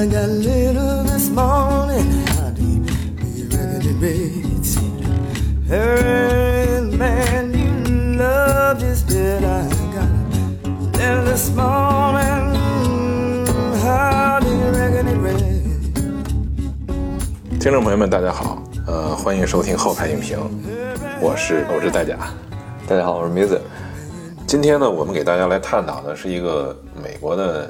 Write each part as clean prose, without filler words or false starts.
I got little this morning. How deep you reckon it rates? Hey, man, you love just that I got little this morning. How do you reckon it rates? 听众朋友们，大家好，欢迎收听后排影评，我是戴甲。 大家好，我是 Music。 今天呢，我们给大家来探讨的是一个美国的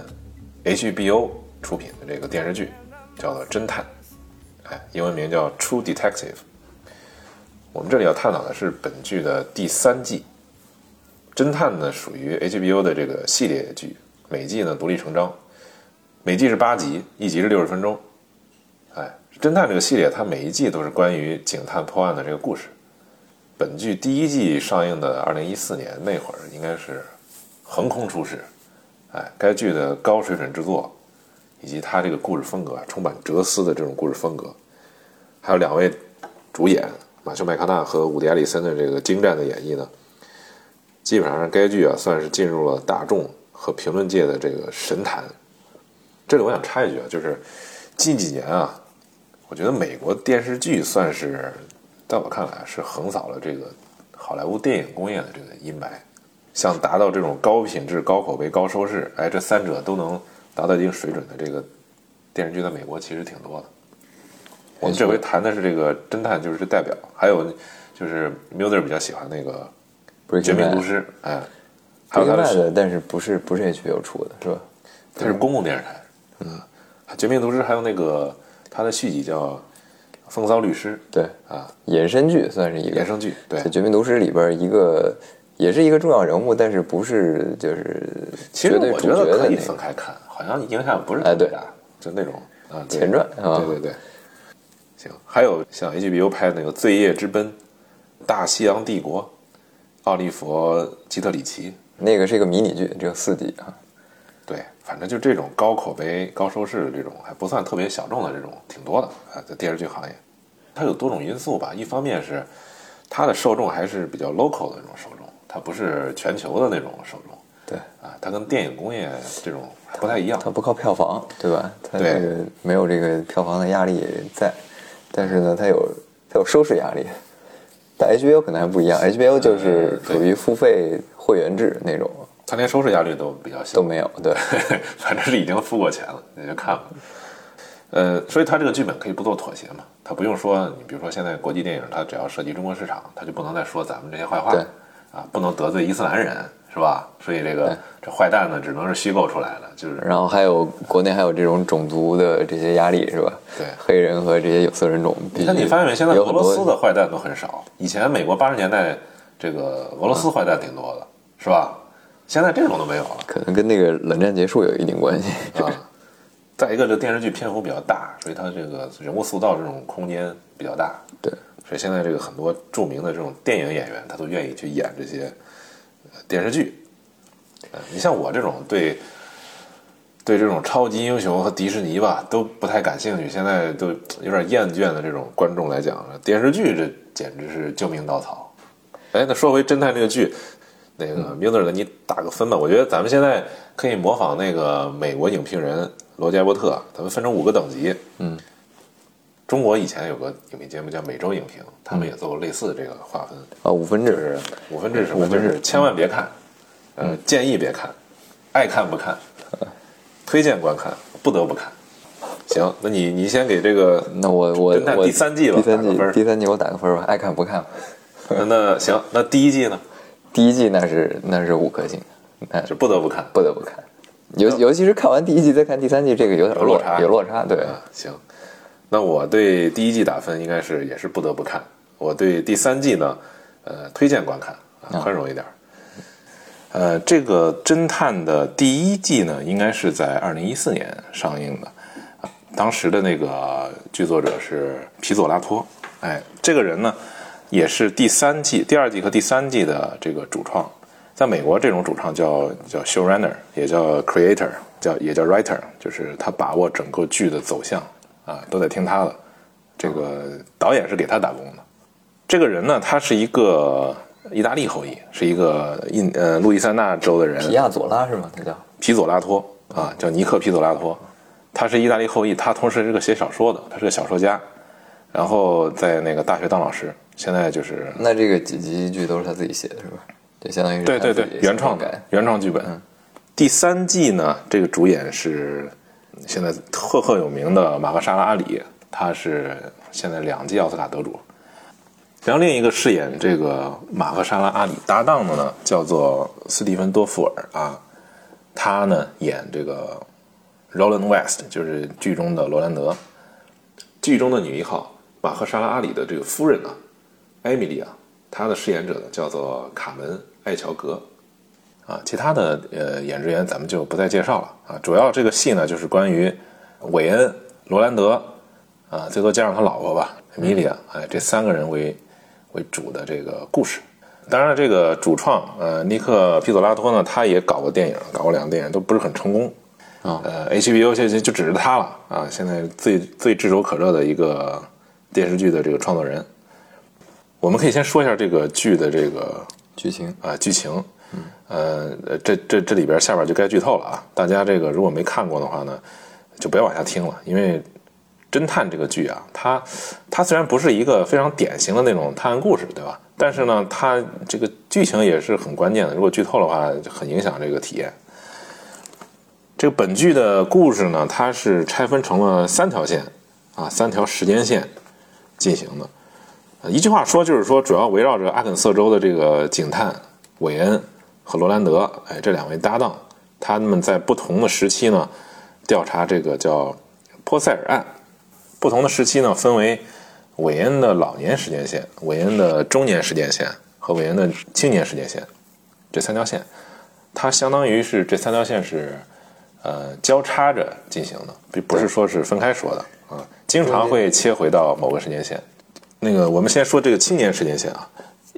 HBO 出品的这个电视剧，叫做《侦探》，英文名叫 True Detective。我们这里要探讨的是本剧的第3季。侦探呢属于 HBO 的这个系列剧，每季呢独立成章，每季是8集，一集是60分钟。侦探这个系列，它每一季都是关于警探破案的这个故事。本剧第1季上映的2014年那会儿，应该是横空出世。该剧的高水准制作，以及它这个故事风格充满哲思的这种故事风格，还有2位主演马修麦康纳和伍迪·艾利森的这个精湛的演绎呢，基本上让该剧算是进入了大众和评论界的这个神坛。这里我想插一句就是近几年我觉得美国电视剧算是在我看来是横扫了这个好莱坞电影工业的这个阴霾，像达到这种高品质、高口碑、高收视，这3者都能达到一定水准的这个电视剧，在美国其实挺多的。我们这回谈的是这个侦探，就是代表，还有就是 Mulder 比较喜欢那个绝命毒师，还有他的， 但是不是 HBO 出的是吧？ 它是公共电视台。绝命毒师还有那个他的续集叫风骚律师， 对衍生剧算是一个衍生剧，对， 绝命毒师里边也是一个重要人物，但是不是就是其实我觉得可以分开看，好像影响不是特别大，就那种前传对，行，还有像 HBO 拍的那个《罪业之奔》、《大西洋帝国》、奥利弗·基特里奇， 那个是一个迷你剧，只有4集对，反正就这种高口碑、高收视的这种，还不算特别小众的这种，挺多的在电视剧行业。它有多种因素吧，一方面是它的受众还是比较 local 的那种受众，它不是全球的那种受众。 对它跟电影工业这种不太一样， 它不靠票房，对吧？它这个没有这个票房的压力在，但是呢，它有收视压力。但 HBO 可能还不一样 ，HBO 就是属于付费会员制那种。 他连收视压力都比较小， 都没有，对， 反正是已经付过钱了，你就看吧。所以他这个剧本可以不做妥协嘛，他不用说，你比如说现在国际电影，他只要涉及中国市场，他就不能再说咱们这些坏话，不能得罪伊斯兰人，是吧？所以这坏蛋呢，只能是虚构出来的，就是。 然后国内还有这种种族的这些压力，是吧？ 对， 黑人和这些有色人种。 你发现没？现在俄罗斯的坏蛋都很少，以前美国80年代这个俄罗斯坏蛋挺多的，是吧？现在这种都没有了， 可能跟那个冷战结束有一定关系再一个，这电视剧篇幅比较大，所以它这个人物塑造这种空间比较大。 对， 所以现在这个很多著名的这种电影演员，他都愿意去演这些电视剧。你像我这种对这种超级英雄和迪士尼吧都不太感兴趣，现在都有点厌倦的这种观众来讲，电视剧这简直是救命稻草。那说回侦探这个剧。那个 Mulder 你打个分吧，我觉得咱们现在可以模仿那个美国影评人罗杰·伯特，咱们分成5个等级。中国以前有个影评节目叫每周影评，他们也做过类似的这个划分。 5分制是5分制什么？就是千万别看，建议别看，爱看不看，推荐观看，不得不看。行，那你先给这个， 那我第3季吧， 第三季我打个分吧，爱看不看。 那行，那第1季呢？ 第1季那是5颗星， 就不得不看， 尤其是看完第1季再看第3季，这个有点有落差，对。 行，那我对第1季打分应该也是不得不看，我对第3季呢，推荐观看，宽容一点。这个侦探的第1季呢，应该是在2014年上映的，当时的那个剧作者是皮佐拉托，这个人呢。也是第2季和第3季的这个主创，在美国这种主创叫 showrunner， 也叫 creator， 也叫 writer， 就是他把握整个剧的走向都得听他的。这个导演是给他打工的。这个人呢，他是一个意大利后裔，是一个路易斯安那州的人。 皮亚佐拉是吗？他叫皮佐拉托叫尼克皮佐拉托。 他是意大利后裔，他同时是个写小说的，他是个小说家，然后在那个大学当老师，现在就是那这个几集剧都是他自己写的是吧？就相当于是对原创剧本。第3季呢，这个主演是现在赫有名的马赫沙拉阿里，他是现在2届奥斯卡得主。然后另一个饰演这个马赫沙拉阿里搭档的呢，叫做斯蒂芬多富尔啊，他呢演这个 Roland West， 就是剧中的罗兰德。剧中的女1号马赫沙拉阿里的这个夫人呢，艾米莉啊，她的饰演者呢叫做卡门艾乔格啊。其他的演职员咱们就不再介绍了啊。主要这个戏呢就是关于韦恩、罗兰德啊，最多加上他老婆吧，米莉亚，这3个人为主的这个故事。当然了，这个主创尼克皮佐拉托呢，他也搞过电影，搞过2个电影，都不是很成功。HBO 现在就只是他了啊，现在最炙手可热的一个电视剧的这个创作人。我们可以先说一下这个剧的这个剧情。 这里边下边就该剧透了啊！大家这个如果没看过的话呢，就不要往下听了，因为侦探这个剧啊，它虽然不是一个非常典型的那种探案故事，对吧？但是呢，它这个剧情也是很关键的，如果剧透的话，很影响这个体验。这个本剧的故事呢，它是拆分成了3条线啊，3条时间线进行的。一句话说，就是说主要围绕着阿肯色州的这个警探韦恩和罗兰德，这2位搭档，他们在不同的时期呢，调查这个叫波塞尔案。不同的时期呢，分为韦恩的老年时间线、韦恩的中年时间线和韦恩的青年时间线，这3条线，它相当于是这3条线是交叉着进行的，不是说是分开说的啊，经常会切回到某个时间线。那个我们先说这个青年时间线啊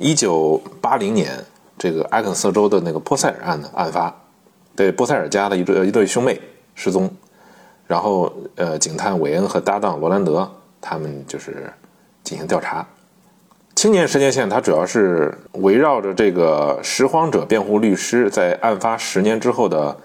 ，1980年这个阿肯色州的那个波塞尔案的案发，对波塞尔家的一对兄妹失踪。然后警探韦恩和搭档罗兰德他们就是进行调查。青年时间线它主要是围绕着这个拾荒者辩护律师在案发10年之后的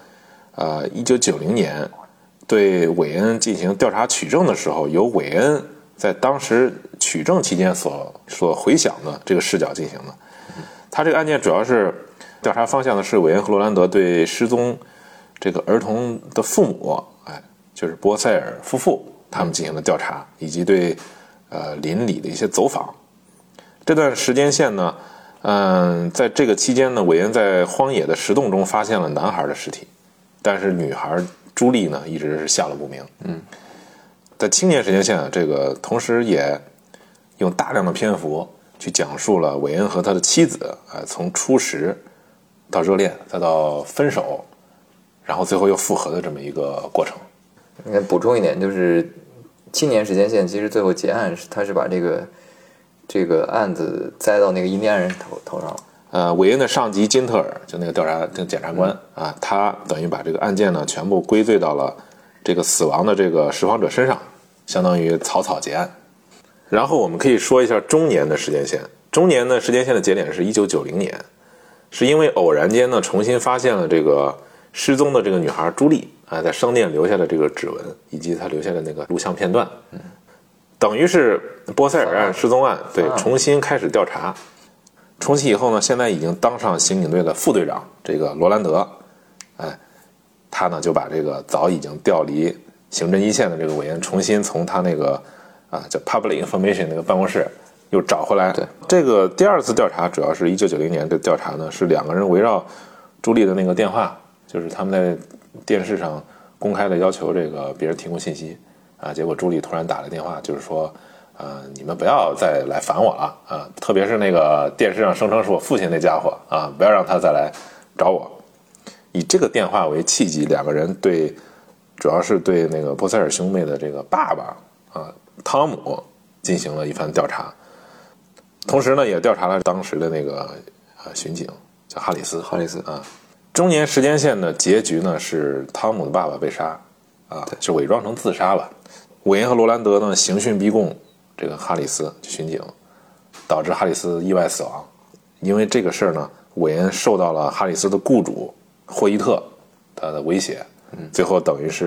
1990年对韦恩进行调查取证的时候，由韦恩在当时取证期间所回想的这个视角进行的。他这个案件主要是调查方向的是韦恩和罗兰德对失踪这个儿童的父母，就是波塞尔夫妇他们进行的调查，以及对邻里的一些走访。这段时间线呢，在这个期间呢，韦恩在荒野的石洞中发现了男孩的尸体，但是女孩朱莉呢一直是下落不明。在青年时间线这个同时也用大量的篇幅去讲述了韦恩和他的妻子从初识到热恋再到分手，然后最后又复合的这么一个过程。 应该补充一点，就是青年时间线其实最后结案他是把这个案子栽到那个印第安人头上了。 韦恩的上级金特尔，就那个检察官啊，他等于把这个案件呢全部归罪到了这个死亡的这个拾荒者身上，相当于草草结案。然后我们可以说一下中年的时间线。中年的时间线的节点是1990年，是因为偶然间呢重新发现了这个失踪的这个女孩朱莉在商店留下的这个指纹，以及她留下的那个录像片段。等于是波塞尔案失踪案对重新开始调查。重启以后呢，现在已经当上刑警队的副队长这个罗兰德，他呢就把这个早已经调离刑侦一线的这个韦恩重新从他那个叫 Public Information 那个办公室又找回来。 对， 这个第2次调查主要是1990年的调查呢，是2个人围绕朱莉的那个电话，就是他们在电视上公开的要求这个别人提供信息结果朱莉突然打了电话，就是说你们不要再来烦我了特别是那个电视上声称是我父亲那家伙不要让他再来找我。以这个电话为契机，2个人主要是对那个波塞尔兄妹的这个爸爸汤姆进行了一番调查，同时呢也调查了当时的那个巡警叫哈里斯。中年时间线的结局呢是汤姆的爸爸被杀是伪装成自杀吧。韦恩和罗兰德呢刑讯逼供这个哈里斯巡警，导致哈里斯意外死亡。因为这个事儿呢，韦恩受到了哈里斯的雇主霍伊特他的威胁，最后等于是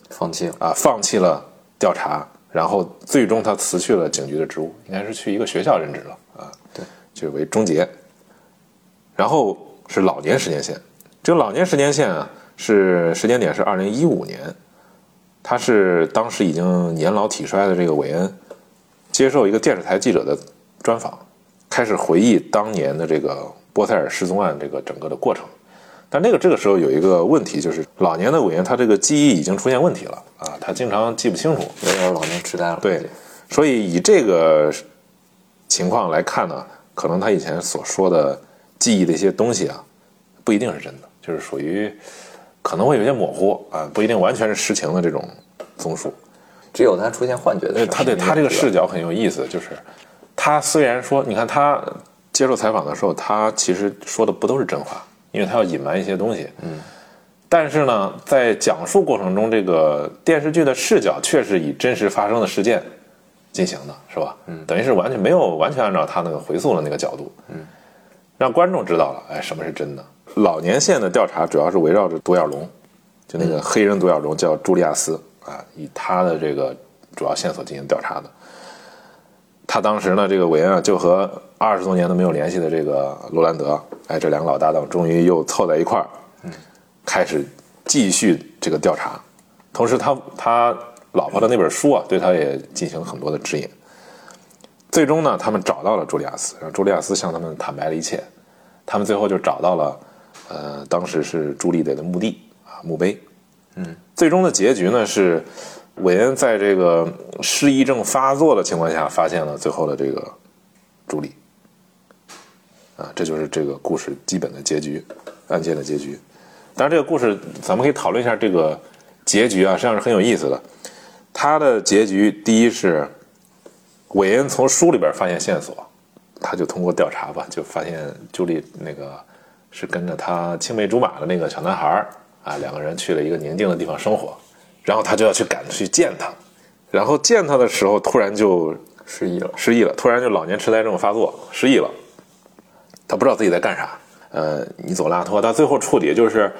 放弃了调查，然后最终他辞去了警局的职务，应该是去一个学校任职了啊。 对， 就为终结。然后是老年时间线，这个老年时间线啊，是时间点是2015年，他是当时已经年老体衰的这个韦恩接受一个电视台记者的专访，开始回忆当年的这个波塞尔失踪案这个整个的过程。但这个时候有一个问题，就是老年的韦恩他这个记忆已经出现问题了啊，他经常记不清楚， 有点老年痴呆了。 对，所以以这个情况来看呢，可能他以前所说的记忆的一些东西啊，不一定是真的，就是属于可能会有些模糊啊，不一定完全是实情的这种综述。 只有他出现幻觉的时候， 他这个视角很有意思，就是他虽然说，你看他接受采访的时候，他其实说的不都是真话，因为他要隐瞒一些东西。但是呢，在讲述过程中，这个电视剧的视角却是以真实发生的事件进行的，是吧？等于是没有完全按照他那个回溯的那个角度，让观众知道了，哎，什么是真的。老年线的调查主要是围绕着独眼龙，就那个黑人独眼龙叫朱利亚斯啊，以他的这个主要线索进行调查的。他当时呢，这个韦恩啊，就和20多年都没有联系的这个罗兰德，哎，这两个老搭档终于又凑在一块儿，开始继续这个调查。同时他老婆的那本书啊，对他也进行了很多的指引。最终呢，他们找到了朱利亚斯，然后朱利亚斯向他们坦白了一切。他们最后就找到了，当时是朱莉的墓地啊，墓碑。最终的结局呢是，韦恩在这个失忆症发作的情况下，发现了最后的这个朱莉。啊，这就是这个故事基本的结局，案件的结局。当然，这个故事咱们可以讨论一下这个结局啊，实际上是很有意思的。它的结局，第一是韦恩从书里边发现线索，他就通过调查吧，就发现朱莉那个是跟着他青梅竹马的那个小男孩啊，两个人去了一个宁静的地方生活，然后他就要赶去见他，然后见他的时候突然就失忆了， 突然就老年痴呆症发作，失忆了，他不知道自己在干啥，你走拉脱，他最后处理就是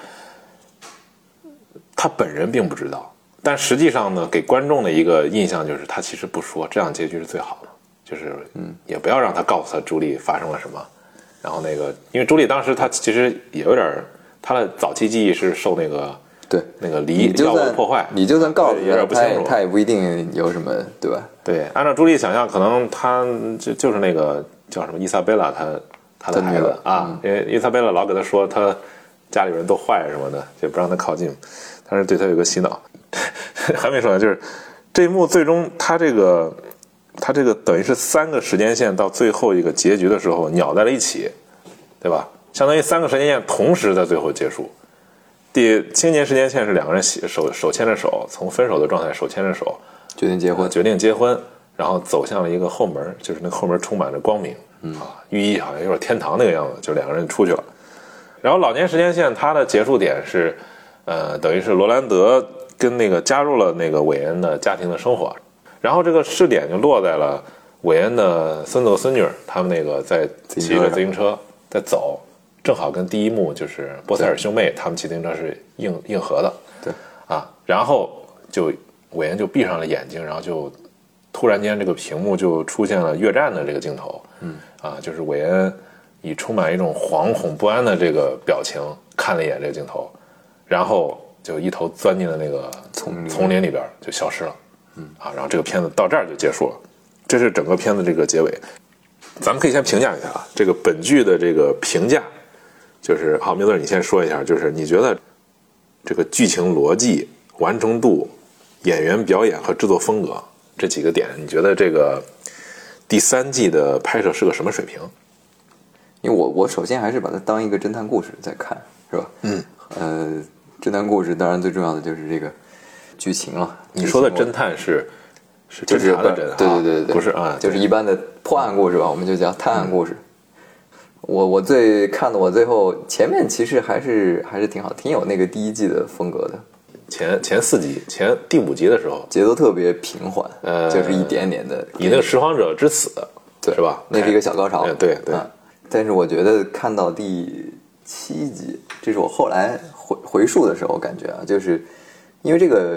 他本人并不知道，但实际上呢，给观众的一个印象就是他其实不说，这样结局是最好的。就是也不要让他告诉他朱莉发生了什么，然后那个因为朱莉当时他其实也有点，他的早期记忆是受那个药物破坏， 你就算告诉有点不清楚， 他也不一定有什么，对吧？ 对，按照朱莉想象，可能他就是那个叫什么伊莎贝拉，他的孩子啊，因为伊莎贝拉老给他说他家里人都坏什么的，就不让他靠近，但是对他有个洗脑。还没说呢，就是这一幕最终他这个等于是3个时间线到最后一个结局的时候扭在了一起，对吧？相当于3个时间线同时在最后结束。青年时间线是两个人手牵着手，从分手的状态手牵着手决定结婚， 然后走向了一个后门，就是那个后门充满着光明，寓意好像有点天堂那个样子，就两个人出去了。然后老年时间线它的结束点是等于是罗兰德跟那个加入了那个韦恩的家庭的生活，然后这个试点就落在了韦恩的孙子孙女他们那个在骑着自行车在走，正好跟第一幕就是波塞尔兄妹他们骑自行车是硬核的， 对啊，然后就韦恩就闭上了眼睛，然后就突然间这个屏幕就出现了越战的这个镜头，就是韦恩以充满一种惶恐不安的这个表情看了一眼这个镜头，然后就一头钻进了那个丛林里边就消失了，然后这个片子到这儿就结束了，这是整个片子这个结尾。咱们可以先评价一下啊，这个本剧的这个评价，就是好，明乐你先说一下，就是你觉得这个剧情逻辑、完成度、演员表演和制作风格这几个点，你觉得这个第3季的拍摄是个什么水平？ 因为我首先还是把它当一个侦探故事在看，是吧？侦探故事当然最重要的就是这个剧情了。 你说的侦探是侦查的侦， 对， 不是啊， 就是一般的破案故事吧，我们就叫探案故事。我最看的，我最后前面其实还是挺好，挺有那个第1季的风格的。 前4集，第5集的时候， 节奏特别平缓，就是一点点的。 以那个拾荒者之死， 对， 是吧？ 那是一个小高潮。 对。 但是我觉得看到第7集，这是我后来回溯的时候感觉啊，就是因为这个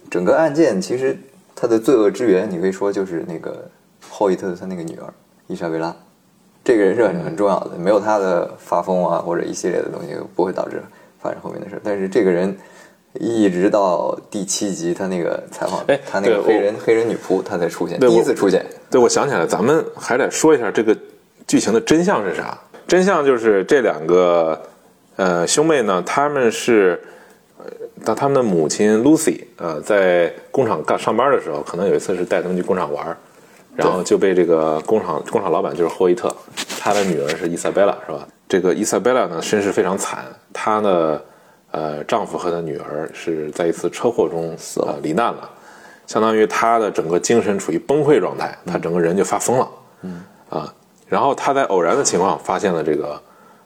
整个案件其实它的罪恶之源，你可以说就是那个霍伊特他那个女儿伊莎贝拉，这个人是很重要的，没有他的发疯啊或者一系列的东西不会导致发生后面的事。但是这个人一直到第7集他那个采访，他那个黑人女仆他才出现，第一次出现。 对，我想起来，咱们还得说一下这个剧情的真相是啥？真相就是这两个兄妹呢，他们是当他们的母亲 Lucy 在工厂上班的时候，可能有一次是带他们去工厂玩，然后就被这个工厂老板就是霍伊特，他的女儿是伊莎贝拉，是吧？这个伊莎贝拉呢身世非常惨，她的丈夫和她女儿是在一次车祸中罹难了，相当于她的整个精神处于崩溃状态，她整个人就发疯了。然后她在偶然的情况发现了这个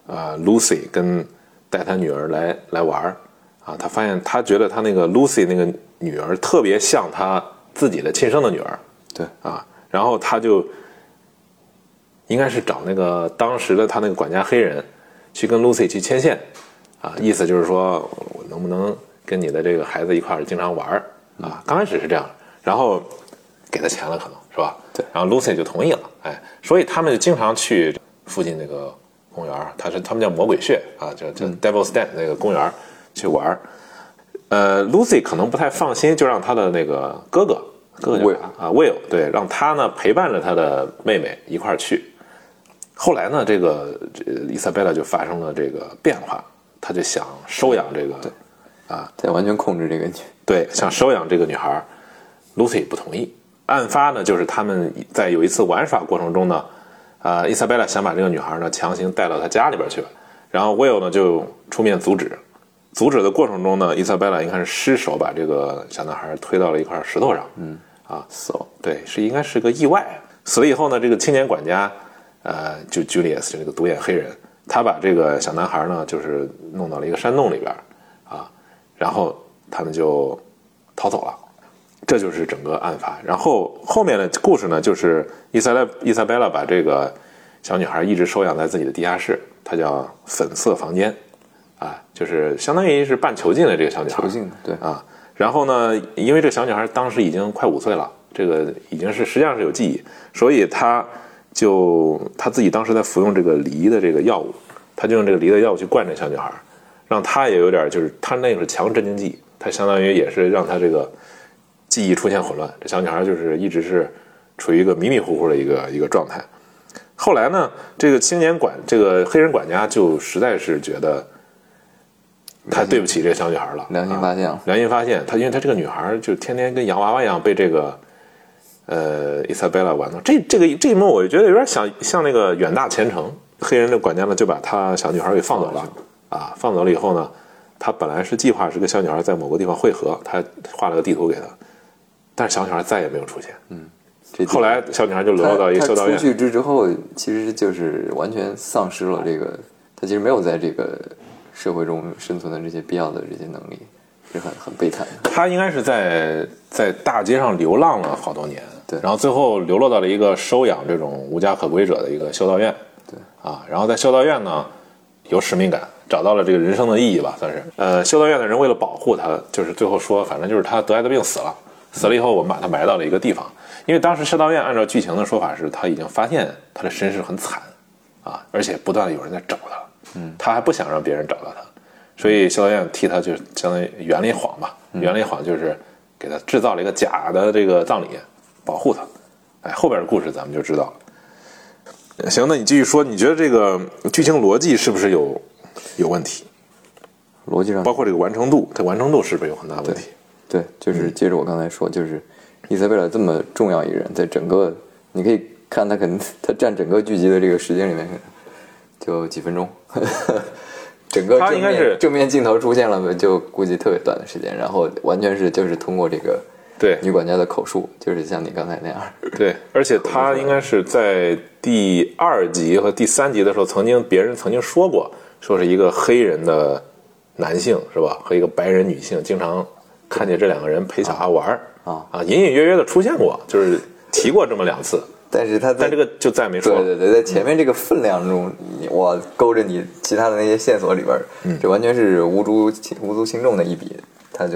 Lucy 跟带她女儿来玩他发现他觉得他那个 Lucy 那个女儿特别像他自己的亲生的女儿。 对然后他就应该是找那个当时的他那个管家黑人去跟 Lucy 去牵线意思就是说我能不能跟你的这个孩子一块儿经常玩刚开始是这样，然后给他钱了可能是吧？ 对， 然后 Lucy 就同意了，所以他们就经常去附近那个公园，他们叫魔鬼穴叫 Devil's Den 那个公园去玩。Lucy 可能不太放心，就让他的那个哥哥叫Will 对，让他呢陪伴着他的妹妹一块儿去。后来呢，这个伊莎贝拉就发生了这个变化，他就想收养这个他完全控制这个女， 对，想收养这个女孩。Lucy 不同意。案发呢，就是他们在有一次玩耍过程中呢，伊莎贝拉想把这个女孩呢强行带到她家里边去，然后 Will 呢就出面阻止。阻止的过程中呢，伊莎贝拉应该是失手把这个小男孩推到了一块石头上， 死了。 对，应该是个意外。死了以后呢，这个青年管家，就 Julius 就这个独眼黑人，他把这个小男孩呢，就是弄到了一个山洞里边，然后他们就逃走了。这就是整个案发。然后后面的故事呢，就是伊莎贝拉把这个小女孩一直收养在自己的地下室，她叫粉色房间。就是相当于是半囚禁的这个小女孩， 囚禁，对然后呢，因为这个小女孩当时已经快5岁了，这个已经是实际上是有记忆，所以她自己当时在服用这个梨的这个药物，她就用这个梨的药物去灌这小女孩，让她也有点就是她那个是强镇静剂，她相当于也是让她这个记忆出现混乱，这小女孩就是一直是处于一个迷迷糊糊的一个状态。后来呢，这个这个黑人管家就实在是觉得他对不起这个小女孩了， 良心发现， 因为他这个女孩就天天跟洋娃娃一样被这个伊莎贝拉玩弄。这一幕我觉得有点像那个远大前程，黑人的管家呢就把他小女孩给放走了放走了以后呢，他本来是计划是跟小女孩在某个地方汇合，他画了个地图给他，但是小女孩再也没有出现。后来小女孩就流落到一个修道院。 他出去之后，其实就是完全丧失了这个，他其实没有在这个社会中生存的这些必要的这些能力，是很悲惨的。 他应该是在大街上流浪了好多年， 对， 然后最后流落到了一个收养这种无家可归者的一个修道院， 对然后在修道院呢有使命感，找到了这个人生的意义吧，算是。修道院的人为了保护他，就是最后说，反正就是他得艾滋病死了以后，我们把他埋到了一个地方，因为当时修道院按照剧情的说法是，他已经发现他的身世很惨而且不断的有人在找他。他还不想让别人找到他，所以修道院替他就相当于圆了一谎吧，圆了一谎就是给他制造了一个假的这个葬礼，保护他。后边的故事咱们就知道了。行，那你继续说，你觉得这个剧情逻辑是不是有问题？ 逻辑上， 包括这个完成度，它完成度是不是有很大问题？ 对，就是接着我刚才说，就是伊莎贝拉这么重要一人，在整个你可以看他可能他占整个剧集的这个时间里面就几分钟，整个他应该是正面镜头出现了，就估计特别短的时间，然后完全是就是通过这个对女管家的口述，就是像你刚才那样。 对，而且他应该是在第2集和第3集的时候，别人曾经说过，说是一个黑人的男性是吧，和一个白人女性经常看见这两个人陪小孩玩隐隐约约的出现过，就是提过这么2次。 但这个就再没说。 对，在前面这个分量中，我勾着你其他的那些线索里边，这完全是无足轻重的一笔，他就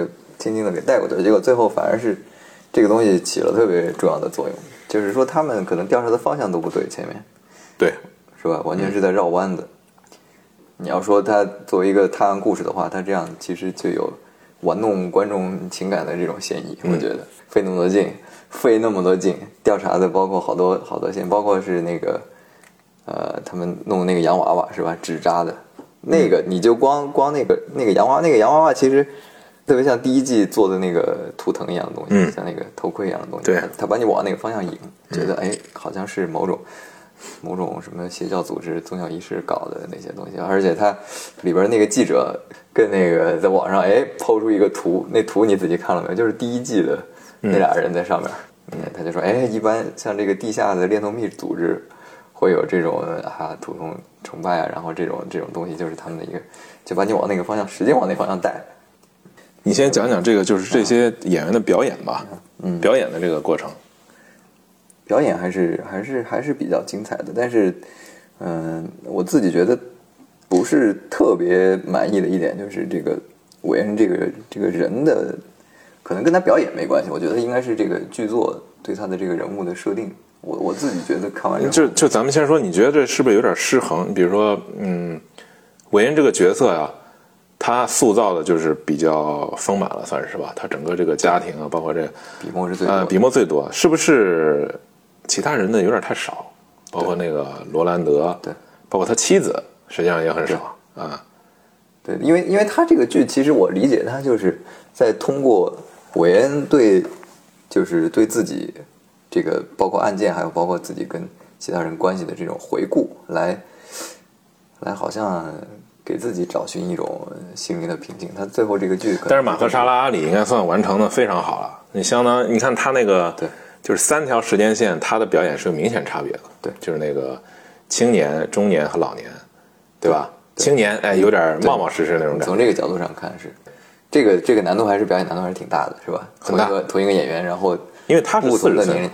轻轻的给带过去，结果最后反而是这个东西起了特别重要的作用，就是说他们可能调查的方向都不对，前面对， 是吧？完全是在绕弯子。你要说它作为一个探案故事的话，它这样其实就有玩弄观众情感的这种嫌疑，我觉得费那么多劲，调查的包括好多线，包括是那个他们弄那个洋娃娃是吧？纸扎的那个，你就光那个洋娃娃其实特别像第一季做的那个图腾一样的东西，像那个头盔一样的东西， 对， 他把你往那个方向引，觉得哎，好像是某种什么邪教组织宗教仪式搞的那些东西，而且他里边那个记者跟那个在网上抛出一个图，那图你仔细看了没有？就是第一季的那俩人在上面，他就说一般像这个地下的恋童癖组织会有这种图腾崇拜啊，然后这种东西就是他们的一个，就把你往那个方向使劲往那方向带。 你先讲讲这个就是这些演员的表演吧，表演的这个过程。 表演还是比较精彩的，但是，我自己觉得不是特别满意的一点就是这个韦恩这个人的，可能跟他表演没关系，我觉得应该是这个剧作对他的这个人物的设定。我自己觉得看完之后， 就咱们先说，你觉得这是不是有点失衡？比如说，韦恩这个角色呀，他塑造的就是比较丰满了，算是吧？他整个这个家庭啊，包括这笔墨是最多， 笔墨最多，是不是？其他人的有点太少，包括那个罗兰德， 对， 包括他妻子，实际上也很少啊。 对，因为他这个剧，其实我理解他就是在通过韦恩就是对自己这个包括案件，还有包括自己跟其他人关系的这种回顾，来好像给自己找寻一种心灵的平静。他最后这个剧， 但是马赫沙拉阿里应该算完成的非常好了。你看他那个， 对。 就是3条时间线，他的表演是有明显差别的。 对， 就是那个青年、中年和老年，对吧？对，青年有点冒冒失失那种感觉。 从这个角度上看是，这个难度还是表演难度还是挺大的，是吧？ 很大。 同一个演员，然后因为他是40岁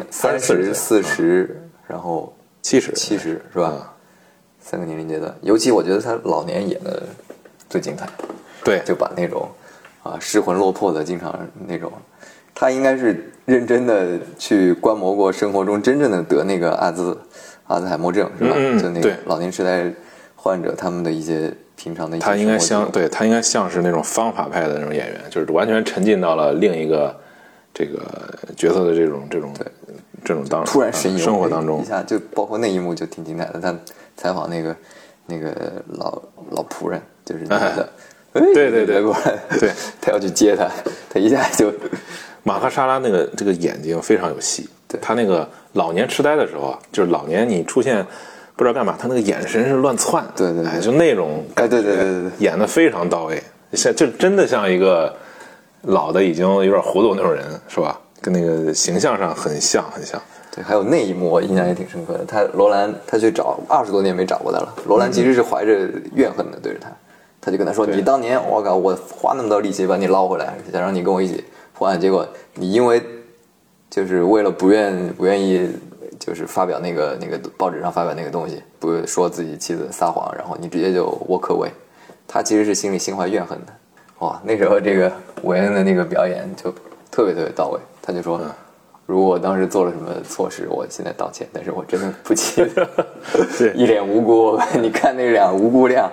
，30、40，然后70，是吧？3个年龄阶段，尤其我觉得他老年演的最精彩。 对， 就把那种失魂落魄的，经常那种。他应该是认真的去观摩过生活中真正的得那个阿兹海默症，是吧？就那个老年痴呆患者他们的一些平常的一些。他应该像是那种方法派的那种演员，就是完全沉浸到了另一个这个角色的这种突然神游生活当中， 一下就包括那一幕就挺精彩的。他采访那个老仆人，就是那个。 对， 过来，对，他要去接他一下就。 马赫沙拉这个眼睛非常有戏， 对， 他那个老年痴呆的时候啊，就是老年你出现不知道干嘛，他那个眼神是乱窜， 对， 就那种感觉， 对， 演得非常到位，就真的像一个老的已经有点糊涂那种人，是吧？跟那个形象上很像。 对，还有那一幕我印象也挺深刻的，罗兰他去找20多年没找过他了，罗兰其实是怀着怨恨的对着他。他就跟他说：“你当年我花那么多力气把你捞回来，想让你跟我一起破案，结果你因为就是为了不愿意，就是发表那个报纸上发表那个东西，不说自己妻子撒谎，然后你直接就walk away。他其实是心里心怀怨恨的。哇，那时候这个韦恩的那个表演就特别到位。他就说。如果我当时做了什么错事，我现在道歉，但是我真的不记得，一脸无辜。你看那俩无辜量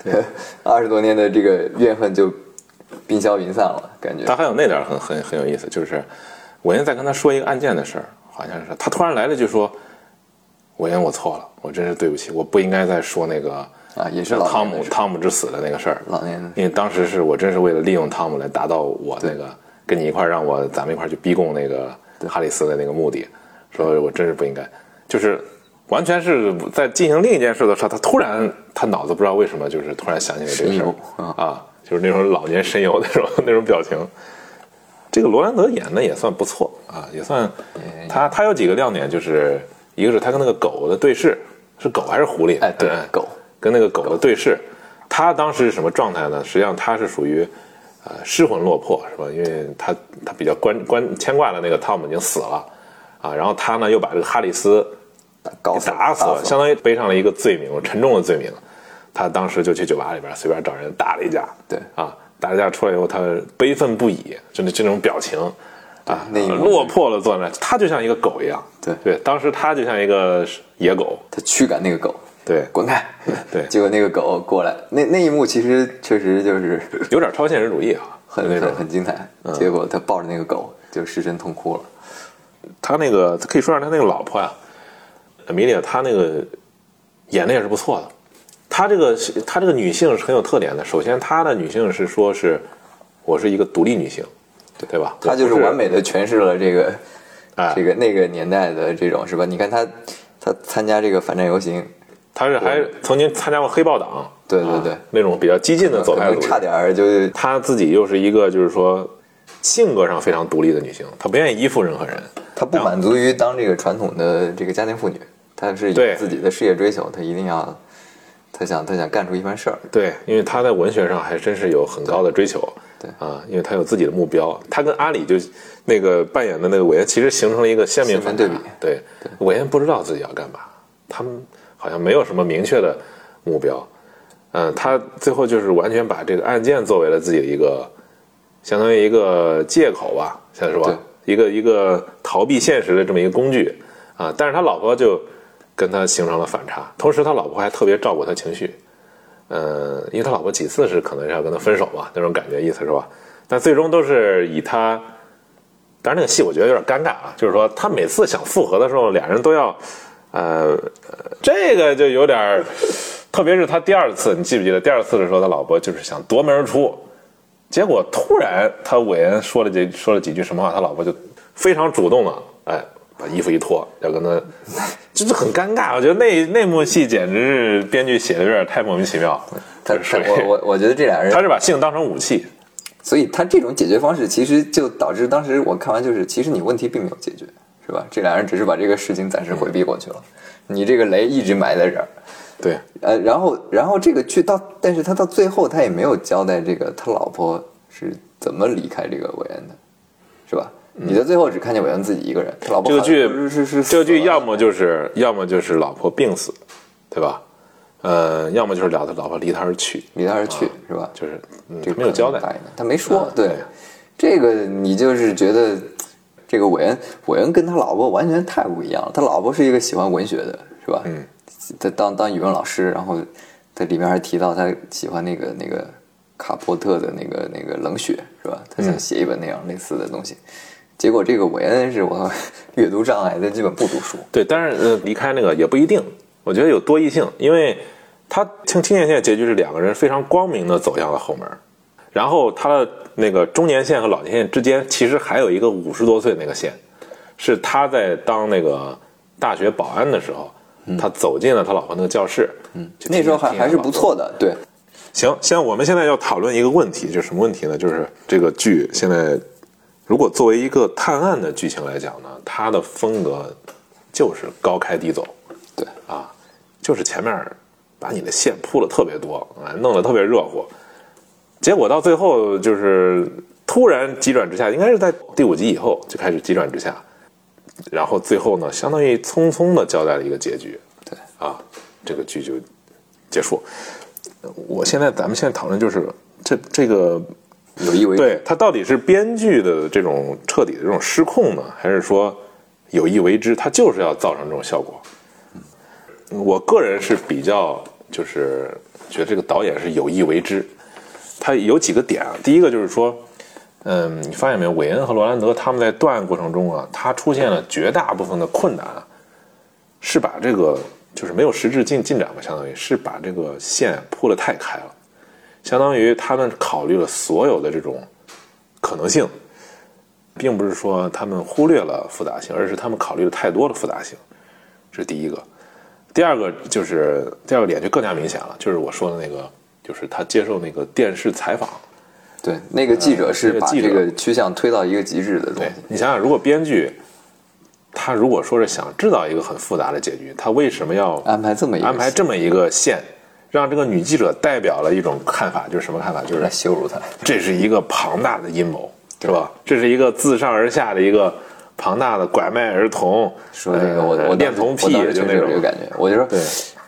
，20多年的这个怨恨就冰消云散了，感觉。 他还有那点很有意思，就是韦恩在跟他说一个案件的事儿，好像是他突然来了句说：“韦恩，我错了，我真是对不起，我不应该再说那个也是汤姆之死的那个事儿。 老年， 因为当时是我真是为了利用汤姆来达到我那个跟你一块让咱们一块去逼供那个。”哈里斯的那个目的，说我真是不应该，就是完全是在进行另一件事的时候，他脑子不知道为什么就是突然想起来这个事儿就是那种老年神游那种表情。这个罗兰德演的也算不错啊，也算他有几个亮点，就是一个是他跟那个狗的对视，是狗还是狐狸？ 对，狗跟那个狗的对视，他当时是什么状态呢？实际上他是属于。失魂落魄是吧？因为他比较牵挂的那个汤姆已经死了啊，然后他呢又把这个哈里斯打死了，相当于背上了一个罪名，沉重的罪名。他当时就去酒吧里边随便找人打了一架， 对啊， 打架出来以后，他悲愤不已，真的这种表情啊，落魄了坐那，他就像一个狗一样。对，当时他就像一个野狗， 他驱赶那个狗， 对， 滚开。 对， 结果那个狗过来，那一幕其实确实就是有点超现实主义啊， 很精彩。结果他抱着那个狗就失声痛哭了。 他那个可以说让他那个老婆呀，米莉亚，她那个演的也是不错的。她这个女性是很有特点的。首先，她的女性是说是我是一个独立女性，对吧？ 她就是完美的诠释了这个那个年代的这种是吧？你看她参加这个反战游行， 她是还曾经参加过黑豹党， 对， 那种比较激进的左派， 差点就是她自己又是一个就是说性格上非常独立的女性，她不愿意依附任何人。 她不满足于当这个传统的这个家庭妇女，她是有自己的事业追求，她一定要，她想干出一番事儿。 对，因为她在文学上还真是有很高的追求。 对啊，因为她有自己的目标。她跟阿里就那个扮演的那个韦恩，其实形成了一个鲜明反对比。 对，韦恩不知道自己要干嘛，他们好像没有什么明确的目标。他最后就是完全把这个案件作为了自己的一个，相当于一个借口吧，像是吧？一个逃避现实的这么一个工具啊，但是他老婆就跟他形成了反差，同时他老婆还特别照顾他情绪，因为他老婆几次是可能是要跟他分手嘛，那种感觉意思是吧？但最终都是以他，当然那个戏我觉得有点尴尬啊，就是说他每次想复合的时候，俩人都要，这个就有点，特别是他第二次，你记不记得第二次的时候，他老婆就是想夺门而出。结果突然，他韦恩说了几句什么话，他老婆就非常主动了，把衣服一脱，要跟他，就是很尴尬。我觉得那幕戏简直是编剧写的有点太莫名其妙。 我觉得这俩人， 他是把性当成武器， 所以他这种解决方式其实就导致当时我看完就是，其实你问题并没有解决，是吧？这俩人只是把这个事情暂时回避过去了，你这个雷一直埋在这儿。 对， 然后这个剧但是他到最后他也没有交代这个他老婆是怎么离开这个韦恩的，是吧？你在最后只看见韦恩自己一个人，他老婆这个剧这个剧要么就是老婆病死，对吧？要么就是他老婆离他而去， 是吧？ 就是这个没有交代， 他没说。对，这个你就是觉得这个韦恩跟他老婆完全太不一样了。他老婆是一个喜欢文学的，是吧？他当语文老师，然后在里面还提到他喜欢那个卡波特的那个冷血，是吧？他想写一本那样类似的东西。结果这个韦恩是我阅读障碍，他基本不读书。 对，但是离开那个也不一定，我觉得有多异性，因为他青年线结局是两个人非常光明的走向了后门，然后他的那个中年线和老年线之间其实还有一个50多岁那个线，是他在当那个大学保安的时候。他走进了他老婆那个教室， 那时候还是不错的。对， 行，我们现在要讨论一个问题，就是什么问题呢？就是这个剧现在如果作为一个探案的剧情来讲呢，它的风格就是高开低走。 对啊，就是前面把你的线铺了特别多，弄得特别热乎，结果到最后就是突然急转直下，应该是在第5集以后就开始急转直下。然后最后呢，相当于匆匆的交代了一个结局。 对啊，这个剧就结束。咱们现在讨论就是这个有意为之， 对他到底是编剧的这种彻底的这种失控呢，还是说有意为之？他就是要造成这种效果。我个人是比较就是觉得这个导演是有意为之。他有几个点啊，第一个就是说。你发现没有？韦恩和罗兰德他们在断案过程中啊，他出现了绝大部分的困难，是把这个就是没有实质进展吧，相当于是把这个线铺得太开了，相当于他们考虑了所有的这种可能性，并不是说他们忽略了复杂性，而是他们考虑了太多的复杂性，这是第一个。第二个点就更加明显了，就是我说的那个，就是他接受那个电视采访。 对，那个记者是把这个趋向推到一个极致的东西。 对，你想想，如果编剧他如果说是想制造一个很复杂的结局，他为什么要安排这么一个线，让这个女记者代表了一种看法，就是什么看法？就是来羞辱他， 这是一个庞大的阴谋，是吧？这是一个自上而下的一个庞大的拐卖儿童， 说这个我恋童癖，就那种这个感觉。我就说，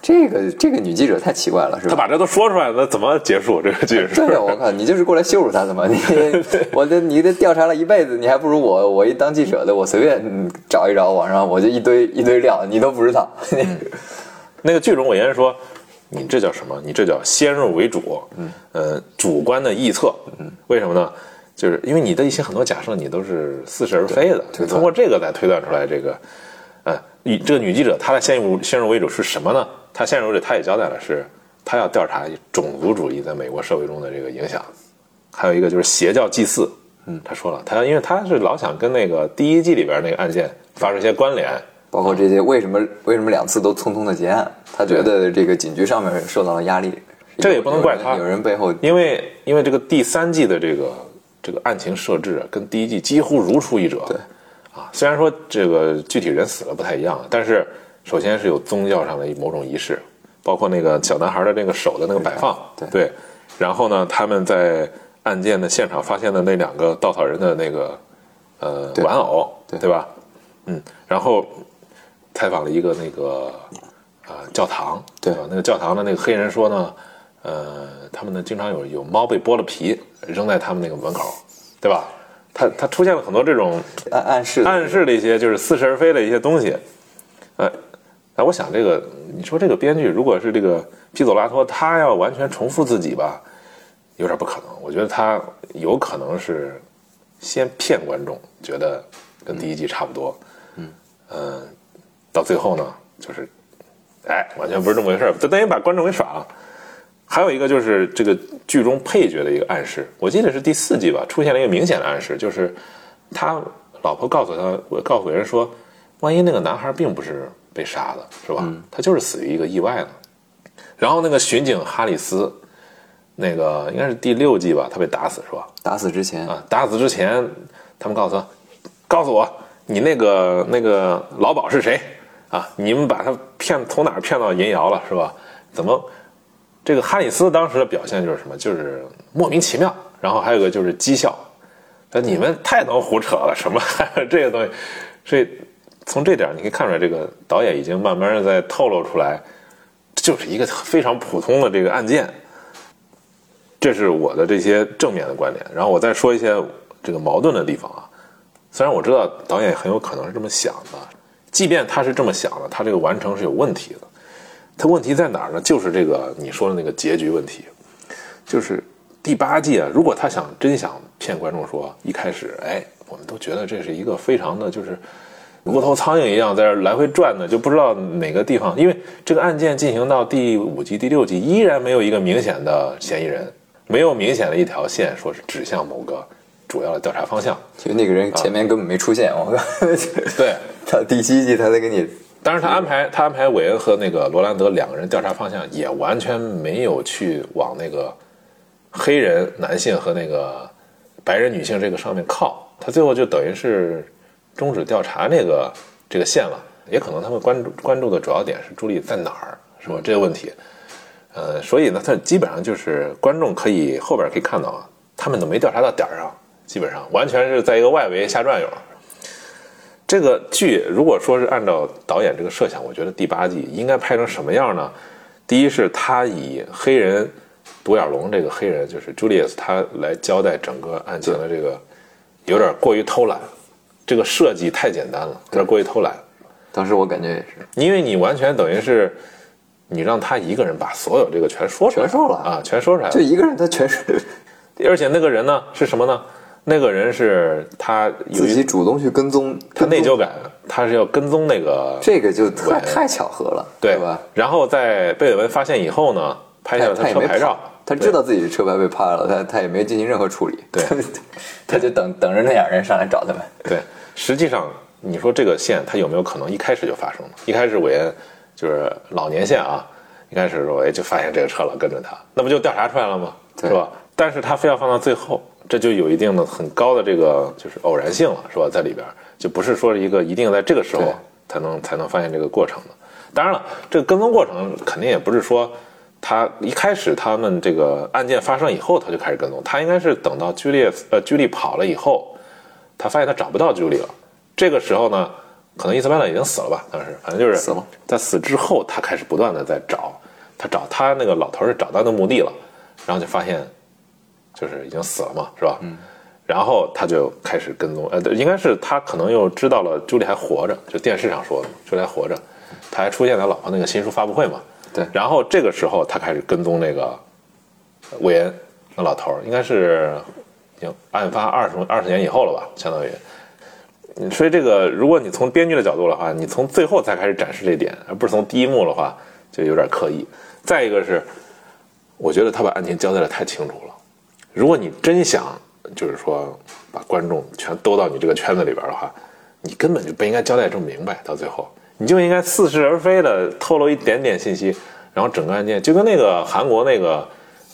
这个女记者太奇怪了，是吧？ 他把这都说出来了，那怎么结束这个剧？ 对呀，我靠，你就是过来羞辱他的嘛！你的调查了一辈子，你还不如我一当记者的，我随便找一找网上，我就一堆料，你都不知道。 那个剧中委员说：“你这叫什么？你这叫先入为主，主观的臆测。为什么呢？就是因为你的一些很多假设，你都是似是而非的。通过这个来推断出来这个，这个女记者她的先入为主是什么呢？她先入为主，她也交代了，是她要调查种族主义在美国社会中的这个影响。还有一个就是邪教祭祀，她说了，因为她是老想跟那个第一季里边那个案件发生一些关联。” 包括这些为什么2次都匆匆的结案，他觉得这个警局上面受到了压力， 这也不能怪他， 有人背后， 因为这个第3季的这个案情设置跟第1季几乎如出一辙。 对， 虽然说这个具体人死了不太一样，但是首先是有宗教上的某种仪式，包括那个小男孩的那个手的那个摆放，对，然后呢，他们在案件的现场发现的那2个稻草人的那个玩偶，对吧？然后采访了一个那个教堂，对吧？那个教堂的那个黑人说呢，他们呢经常有猫被剥了皮扔在他们那个门口，对吧？他出现了很多这种暗示的一些就是似是而非的一些东西。我想这个你说这个编剧如果是这个皮佐拉托，他要完全重复自己吧，有点不可能。我觉得他有可能是先骗观众，觉得跟第1季差不多，到最后呢，就是完全不是这么回事，就等于把观众给耍了。还有一个就是这个剧中配角的一个暗示，我记得是第4季吧，出现了一个明显的暗示，就是他老婆告诉伟人说，万一那个男孩并不是被杀的，是吧？他就是死于一个意外呢。然后那个巡警哈里斯，那个应该是第6季吧，他被打死是吧？ 打死之前他们告诉我你那个老鸨是谁啊？你们把他从哪儿骗到银窑了是吧？怎么这个哈里斯当时的表现就是什么？就是莫名其妙。然后还有个就是讥笑，你们太能胡扯了，什么这个东西。所以从这点你可以看出来，这个导演已经慢慢的在透露出来，就是一个非常普通的这个案件。这是我的这些正面的观点，然后我再说一些这个矛盾的地方啊。虽然我知道导演很有可能是这么想的，即便他是这么想的，他这个完成是有问题的。他问题在哪儿呢？就是这个你说的那个结局问题，就是第8季啊，如果他真想骗观众说一开始我们都觉得这是一个非常的就是无头苍蝇一样在这来回转的，就不知道哪个地方，因为这个案件进行到第5季第6季依然没有一个明显的嫌疑人，没有明显的一条线说是指向某个主要的调查方向， 其实那个人前面根本没出现，我对， 他第7季他在给你， 当然他安排韦恩和那个罗兰德2个人调查方向也完全没有去往那个黑人男性和那个白人女性这个上面靠，他最后就等于是终止调查这个线了。也可能他们关注的主要点是朱莉在哪儿，是吧？这个问题，所以呢，他基本上就是观众后边可以看到啊，他们都没调查到点上，基本上完全是在一个外围瞎转悠。这个剧如果说是按照导演这个设想，我觉得第8季应该拍成什么样呢？第一是他以黑人独眼龙这个黑人就是 Julius 他来交代整个案情的这个有点过于偷懒，这个设计太简单了，有点过于偷懒。 当时我感觉也是， 因为你完全等于是你让他一个人把所有这个全说出来，全说出来了， 就一个人他全是， 而且那个人呢是什么呢？那个人是他自己主动去跟踪， 他内疚感，他是要跟踪那个， 这个就太巧合了，对吧？ 然后在贝韦文发现以后呢，拍下了他车牌照， 他知道自己的车牌被拍了，他也没进行任何处理， 对， 他就等着那2人上来找他们。 对，实际上你说这个线他有没有可能一开始就发生呢？一开始韦恩就是老年线啊，一开始说就发现这个车了，跟着他，那不就调查出来了吗？是吧？但是他非要放到最后。这就有一定的很高的这个就是偶然性了，是吧？在里边就不是说一个一定在这个时候才能发现这个过程的。当然了，这个跟踪过程肯定也不是说他一开始他们这个案件发生以后他就开始跟踪，他应该是等到居里跑了以后，他发现他找不到居里了，这个时候呢， 可能伊斯麦特已经死了吧，当时反正就是死了。 在死之后，他开始不断的在找他那个老头是找到那墓地了，然后就发现就是已经死了嘛，是吧？然后他就开始跟踪，应该是他可能又知道了朱莉还活着，就电视上说的嘛，朱莉还活着，他还出现在老婆那个新书发布会嘛。 对。然后这个时候他开始跟踪那个韦恩那老头，应该是已经案发20年以后了吧，相当于。所以这个，如果你从编剧的角度的话，你从最后才开始展示这点，而不是从第一幕的话，就有点刻意。再一个是，我觉得他把案情交代的太清楚了。如果你真想，就是说把观众全兜到你这个圈子里边的话，你根本就不应该交代这么明白。到最后，你就应该似是而非的透露一点点信息，然后整个案件就跟那个韩国那个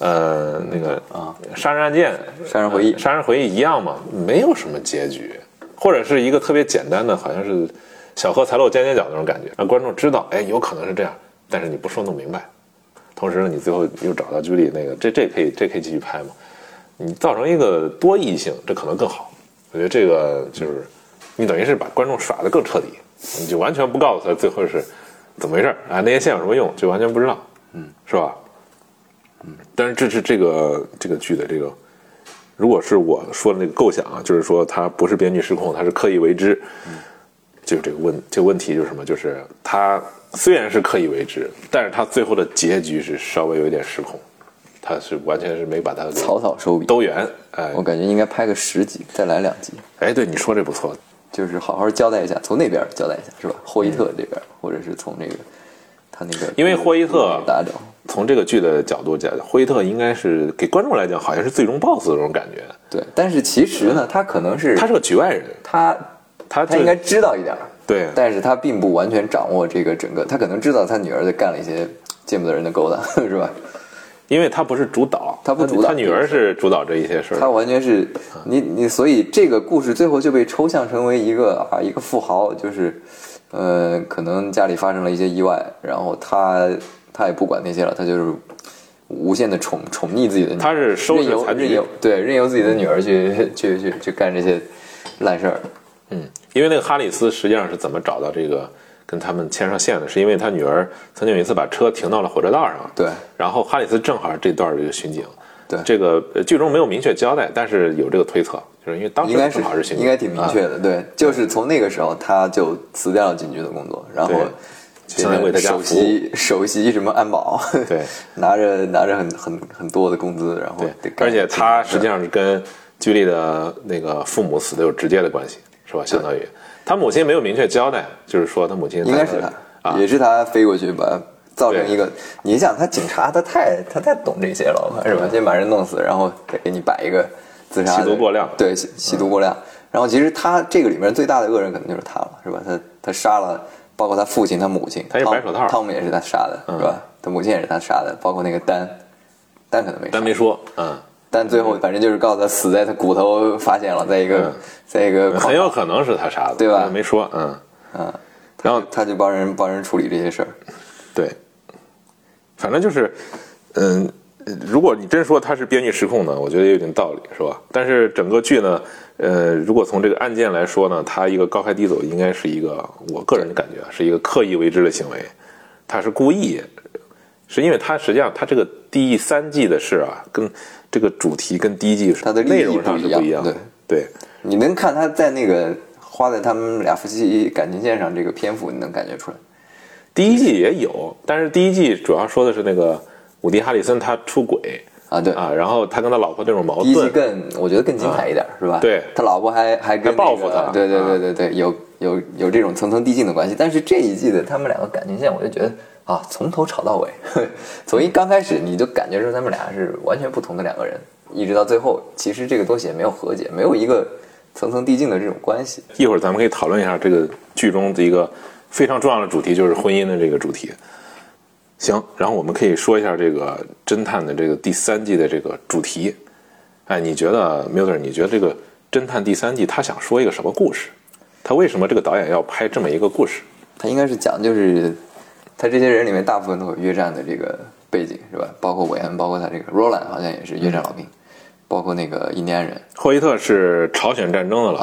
杀人案件、 杀人回忆一样嘛，没有什么结局。或者是一个特别简单的，好像是小荷才露尖尖角那种感觉，让观众知道，哎，有可能是这样，但是你不说弄明白。同时呢，你最后又找到朱莉那个，这可以继续拍嘛？你造成一个多异性，这可能更好。我觉得这个就是你等于是把观众耍得更彻底，你就完全不告诉他最后是怎么回事啊，那些线有什么用，就完全不知道，是吧？但是这是这个剧的这个。如果是我说的那个构想啊，就是说他不是编剧失控，他是刻意为之，就是这个问题就是什么？就是他虽然是刻意为之，但是他最后的结局是稍微有一点失控，他是完全是没把它草草收笔兜圆。哎， 我感觉应该拍个10集，再来2集。 哎，对，你说这不错， 就是好好交代一下，从那边交代一下是吧？霍伊特这边，或者是从那个他那个， 因为霍伊特打掉。 从这个剧的角度讲，霍伊特应该是给观众来讲好像是最终 BOSS 的这种感觉。 对，但是其实呢，他可能是他是个局外人， 他应该知道一点， 对， 但是他并不完全掌握这个整个，他可能知道他女儿在干了一些见不得人的勾当，是吧？ 因为他不是主导， 他不主导， 他女儿是主导这一些事儿， 他完全是你，所以这个故事最后就被抽象成为一个富豪，就是可能家里发生了一些意外，然后他也不管那些了，他就是无限的宠溺自己的女儿， 他是收拾残局， 任由自己的女儿去干这些烂事儿。 因为那个哈里斯实际上是怎么找到这个跟他们牵上线的，是因为他女儿曾经有一次把车停到了火车道上， 对，然后哈里斯正好这段这个巡警， 对， 这个剧中没有明确交代，但是有这个推测，就是因为当时正好是巡警， 应该挺明确的，对，就是从那个时候他就辞掉了警局的工作，然后相当于为他家服务， 首席什么安保， 对， 拿着很多的工资，然后对，而且他实际上是跟居里的那个父母死的有直接的关系，是吧？相当于他母亲没有明确交代，就是说他母亲应该是他，也是他飞过去把造成一个，你想他警察他太懂这些了，是吧？先把人弄死，然后再给你摆一个自杀， 吸毒过量， 对，吸毒过量。然后其实他这个里面最大的恶人可能就是他了，是吧？他杀了。包括他父亲、他母亲， 他是白手套， 汤姆也是他杀的，是吧？他母亲也是他杀的，包括那个丹可能没杀， 丹没说， 丹最后反正就是告诉他死在他骨头发现了，在一个很有可能是他杀的， 对吧？ 没说， 然后他就帮人处理这些事儿， 对，反正就是，如果你真说他是编剧失控呢，我觉得也有点道理，是吧？但是整个剧呢，如果从这个案件来说呢，他一个高开低走，应该是一个我个人的感觉是一个刻意为之的行为，他是故意，是因为他实际上他这个第3季的事啊，跟这个主题跟第1季它的内容上是不一样的，对， 你能看他在那个花在他们俩夫妻感情线上这个篇幅，你能感觉出来。 第1季也有，但是第1季主要说的是那个。伍迪·哈里森他出轨对然后他跟他老婆这种矛盾， 第1季我觉得更精彩一点，是吧？ 对， 他老婆还跟报复他， 对，有这种层层递进的关系。但是这一季的他们两个感情线，我就觉得从头吵到尾，从刚开始你就感觉说他们俩是完全不同的2个人，一直到最后，其实这个东西也没有和解，没有一个层层递进的这种关系。 一会儿咱们可以讨论一下这个剧中的一个非常重要的主题，就是婚姻的这个主题。行，然后我们可以说一下这个侦探的这个第3季的这个主题。你觉得 Miller， 你觉得这个侦探第3季他想说一个什么故事？他为什么这个导演要拍这么一个故事？ 他应该是讲就是他这些人里面大部分都有越战的这个背景，是吧？包括韦恩，包括他这个 Roland 好像也是越战老兵，包括那个印第安人。 霍伊特是朝鲜战争的老兵，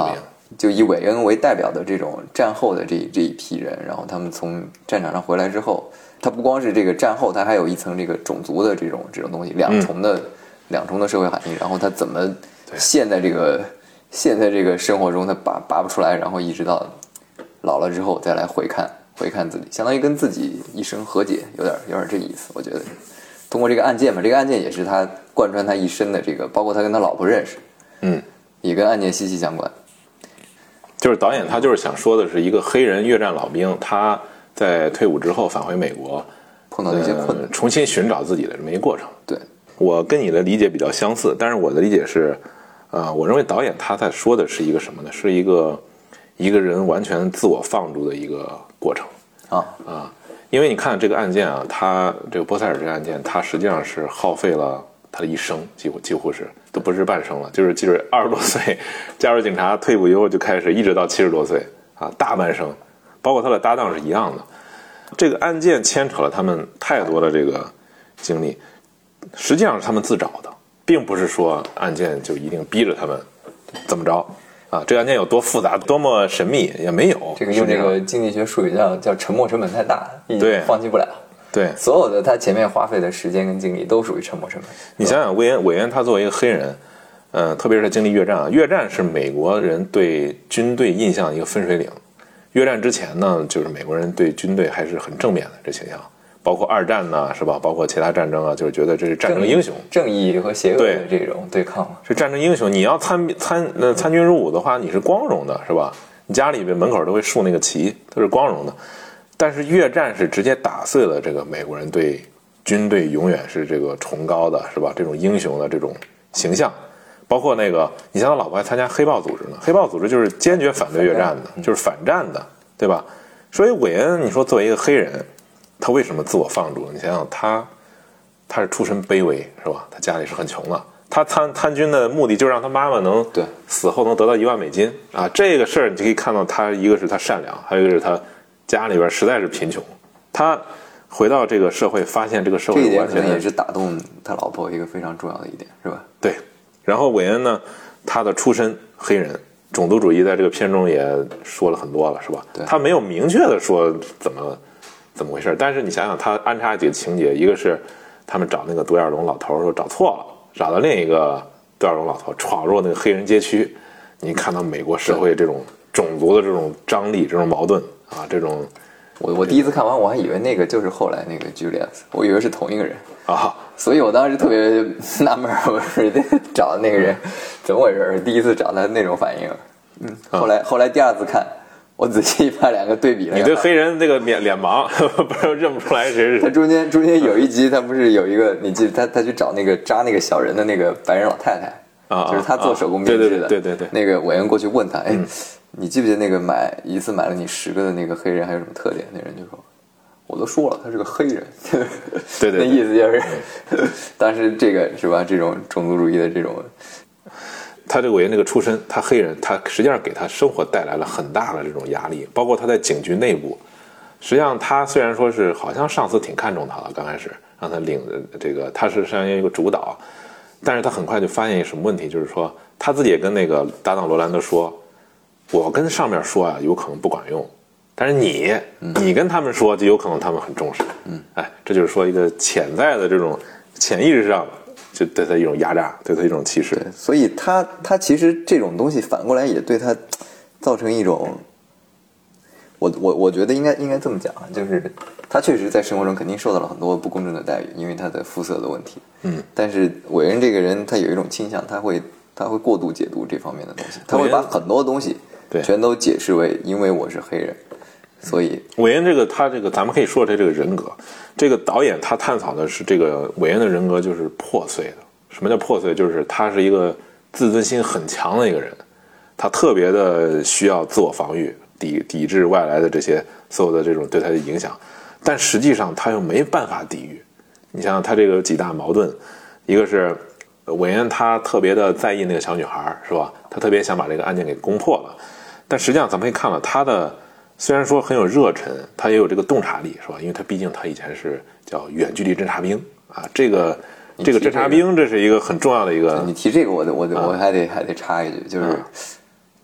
就以韦恩为代表的这种战后的这一批人，然后他们从战场上回来之后，他不光是这个战后，他还有一层这个种族的这种东西，两重的社会含义，然后他怎么陷在这个生活中，他拔不出来，然后一直到老了之后再来回看自己，相当于跟自己一生和解，有点这意思。我觉得通过这个案件嘛，这个案件也是他贯穿他一生的这个，包括他跟他老婆认识，也跟案件息息相关。 就是导演他就是想说的是一个黑人越战老兵，他在退伍之后返回美国， 碰到的一些困难， 重新寻找自己的这么一个过程。 对， 我跟你的理解比较相似，但是我的理解是，我认为导演他在说的是一个什么呢？是一个人完全自我放逐的一个过程因为你看这个案件啊，他这个波塞尔这个案件，他实际上是耗费了他的一生，几乎是都不是半生了，就是20多岁加入警察，退伍以后就开始一直到70多岁大半生，包括他的搭档是一样的。这个案件牵扯了他们太多的这个经历，实际上是他们自找的，并不是说案件就一定逼着他们怎么着这个案件有多复杂多么神秘也没有。 这个用这个经济学术语叫沉没成本太大，已经放弃不了。 对， 所有的他前面花费的时间跟精力都属于沉没成本。 你想想韦恩他作为一个黑人，特别是他经历越战越战是美国人对军队印象的一个分水岭。越战之前呢，就是美国人对军队还是很正面的这形象，包括二战呢，是吧？包括其他战争就是觉得这是战争英雄， 正义和邪恶的这种对抗， 是战争英雄。你要参军入伍的话，你是光荣的，是吧？你家里边门口都会竖那个旗，都是光荣的。但是越战是直接打碎了这个美国人对军队永远是这个崇高的，是吧？这种英雄的这种形象。包括那个，你像他老婆还参加黑豹组织呢，黑豹组织就是坚决反对越战的，就是反战的，对吧？所以韦恩，你说作为一个黑人，他为什么自我放逐？你想想，他是出身卑微，是吧？他家里是很穷的，他参军的目的就是让他妈妈能死后能得到1万美金这个事儿你就可以看到，他一个是他善良，还有一个是他家里边实在是贫穷，他回到这个社会，发现这个社会这一点可能也是打动他老婆一个非常重要的一点，是吧？ 对。然后韦恩呢，他的出身黑人，种族主义在这个片中也说了很多了，是吧？他没有明确的说怎么回事，但是你想想，他安插几个情节，一个是他们找那个独眼龙老头说找错了，找到另一个独眼龙老头闯入那个黑人街区，你看到美国社会这种种族的这种张力、这种矛盾这种。 我第一次看完，我还以为那个就是后来那个 Julius， 我以为是同一个人所以我当时特别纳闷，我是找的那个人怎么回事？第一次找他那种反应，后来第二次看，我仔细把两个对比了。 你对黑人这个脸盲，不是认不出来谁是谁。 他中间有一集，他不是有一个，你记得他去找那个扎那个小人的那个白人老太太就是他做手工编织的， 对。 那个韦恩过去问他，你记不记得那个一次买了你10个的那个黑人还有什么特点？那人就说，我都说了他是个黑人。 对那意思就是当时这个是吧，这种种族主义的这种， 他这个韦恩这个出身，他黑人，他实际上给他生活带来了很大的这种压力，包括他在警局内部，实际上他虽然说是好像上司挺看重他了，刚开始让他领这个，他是相当于一个主导，但是他很快就发现一个什么问题，就是说他自己也跟那个搭档罗兰德说，我跟上面说有可能不管用，但是你跟他们说就有可能他们很重视。这就是说一个潜在的这种潜意识上就对他一种压榨，对他一种歧视。 所以他其实这种东西反过来也对他造成一种，我觉得应该这么讲，就是他确实在生活中肯定受到了很多不公正的待遇，因为他的肤色的问题。但是韦恩这个人他有一种倾向，他会过度解读这方面的东西，他会把很多东西全都解释为因为我是黑人。所以韦恩他咱们可以说这个人格，这个导演他探讨的是这个韦恩的人格就是破碎的。什么叫破碎？就是他是一个自尊心很强的一个人，他特别的需要自我防御，抵制外来的这些所有的这种对他的影响，但实际上他又没办法抵御。你想想他这个有几大矛盾，一个是韦恩他特别的在意那个小女孩，是吧？他特别想把这个案件给攻破了，但实际上咱们可以看了他的。虽然说很有热忱，他也有这个洞察力，是吧？因为他毕竟他以前是叫远距离侦察兵这个侦察兵这是一个很重要的一个。 你提这个我还得插一句，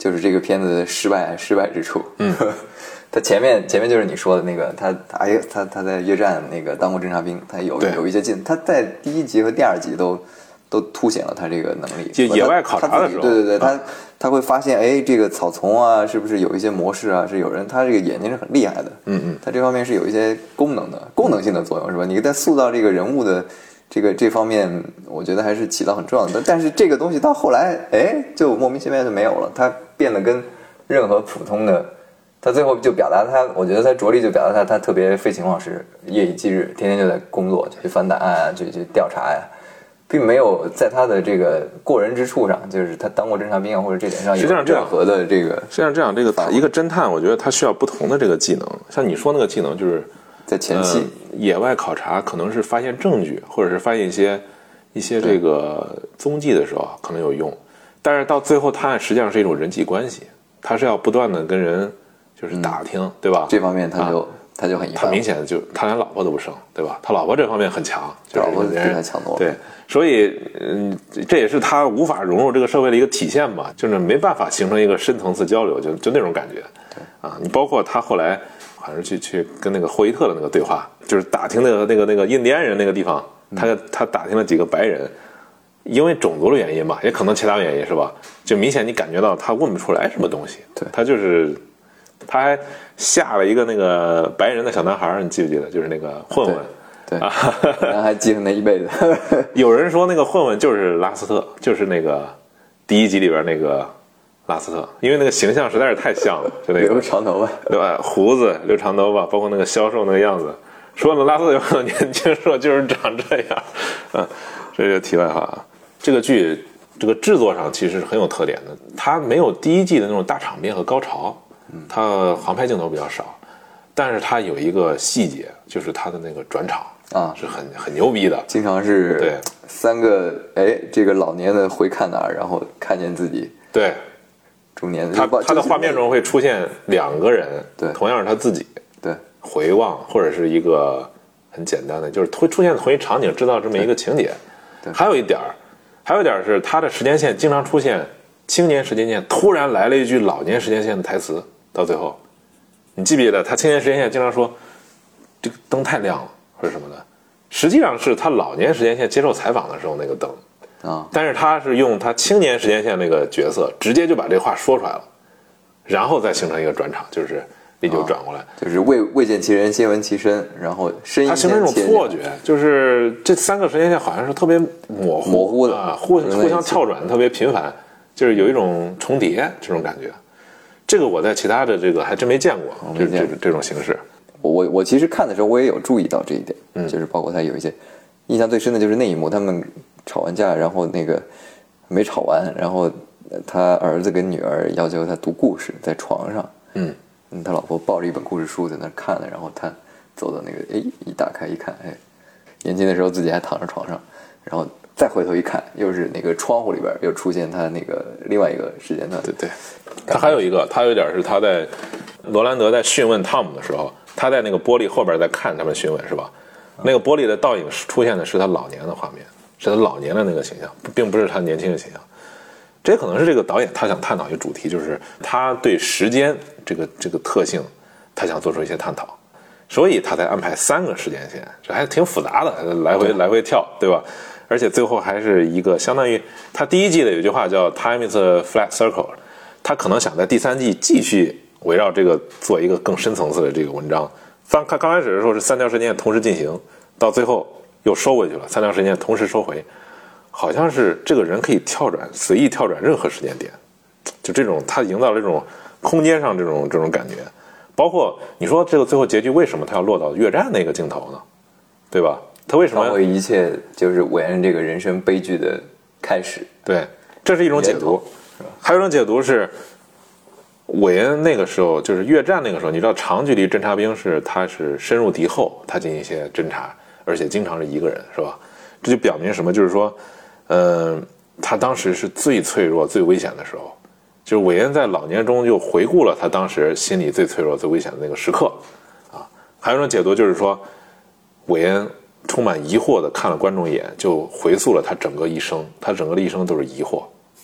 就是这个片子的失败之处。他前面就是你说的那个，他在越战那个当过侦察兵，他有一些劲，他在第1集和第2集都凸显了他这个能力。 就野外考察的时候， 对，他会发现，哎，这个草丛啊，是不是有一些模式啊？是有人，他这个眼睛是很厉害的。他这方面是有一些功能性的作用，是吧？你在塑造这个人物的这方面，我觉得还是起到很重要的。但是这个东西到后来，哎，就莫名其妙就没有了，它变得跟任何普通的。他最后就表达我觉得他着力就表达他特别废寝忘食，夜以继日，天天就在工作，去翻档案啊，去调查呀，并没有在他的这个过人之处上，就是他当过侦察兵啊，或者这点上有任何的这个。 实际上这样，这个一个侦探，我觉得他需要不同的这个技能。像你说那个技能，就是在前期野外考察，可能是发现证据，或者是发现一些这个踪迹的时候可能有用，但是到最后探案实际上是一种人际关系，他是要不断的跟人。就是打听，对吧？ 这方面他就很一般， 他明显就他连老婆都不生，对吧？他老婆这方面很强， 老婆比他强多了。 对，所以这也是他无法融入这个社会的一个体现吧，就是没办法形成一个深层次交流，就那种感觉。 对啊，你包括他后来好像是去跟那个霍伊特的那个对话，就是打听那个印第安人那个地方，他打听了几个白人。因为种族的原因吧，也可能其他原因是吧？就明显你感觉到他问不出来什么东西， 对， 他还下了一个那个白人的小男孩，你记不记得？就是那个混混， 对，然后还记恨他一辈子。 有人说那个混混就是拉斯特，就是那个第1集里边那个拉斯特，因为那个形象实在是太像了，就那个留长头发， 对吧？胡子留长头发，包括那个销售那个样子。说呢，拉斯特有可能年轻时候就是长这样，这是题外话啊。这个剧这个制作上其实是很有特点的，它没有第1季的那种大场面和高潮。它航拍镜头比较少，但是它有一个细节，就是它的那个转场啊， 是很牛逼的。 经常是对 3个这个老年的回看哪儿，然后看见自己对中年的。 他的画面中会出现2个人， 对， 同样是他自己， 对， 回望或者是一个很简单的，就是会出现同一场景，制造这么一个情节。 对， 还有一点是他的时间线经常出现青年时间线，突然来了一句老年时间线的台词。到最后，你记不记得他青年时间线经常说这个灯太亮了或者什么的，实际上是他老年时间线接受采访的时候那个灯啊， 但是他是用他青年时间线那个角色直接就把这话说出来了，然后再形成一个转场，就是历久转过来， 就是未见其人先闻其声，然后声音他形成一种错觉，就是这3个时间线好像是特别模糊的啊，互相跳转特别频繁，就是有一种重叠这种感觉。这个我在其他的这个还真没见过，这种形式。 我其实看的时候我也有注意到这一点，就是包括他有一些印象最深的就是那一幕，他们吵完架，然后那个没吵完，然后他儿子跟女儿要求他读故事，在床上，他老婆抱着一本故事书在那看了，然后他走到那个一打开一看，年轻的时候自己还躺在床上，然后再回头一看，又是那个窗户里边又出现他那个另外一个时间段。 对，他还有一个，他有点是他在罗兰德在讯问汤姆的时候，他在那个玻璃后边在看他们讯问，是吧？那个玻璃的倒影出现的是他老年的画面，是他老年的那个形象，并不是他年轻的形象。这可能是这个导演他想探讨一个主题，就是他对时间这个特性，他想做出一些探讨，所以他才安排3个时间线，这还挺复杂的，来回跳，对吧？而且最后还是一个相当于他第1季的有句话叫 "Time is a flat circle"， 他可能想在第3季继续围绕这个做一个更深层次的这个文章。刚开始的时候是3条时间线同时进行，到最后又收回去了，3条时间线同时收回。好像是这个人可以随意跳转任何时间点，就这种他营造了这种空间上这种感觉。包括你说这个最后结局为什么他要落到越战那个镜头呢？对吧？他为什么？ 一切就是韦恩这个人生悲剧的开始。 对，这是一种解读。还有一种解读是，韦恩那个时候就是越战那个时候，你知道长距离侦察兵他是深入敌后，他进行一些侦察，而且经常是一个人，是吧？这就表明什么？就是说。他当时是最脆弱、最危险的时候，就是韦恩在老年中就回顾了他当时心里最脆弱、最危险的那个时刻，啊，还有一种解读就是说，韦恩充满疑惑的看了观众一眼，就回溯了他整个一生，他整个的一生都是疑惑，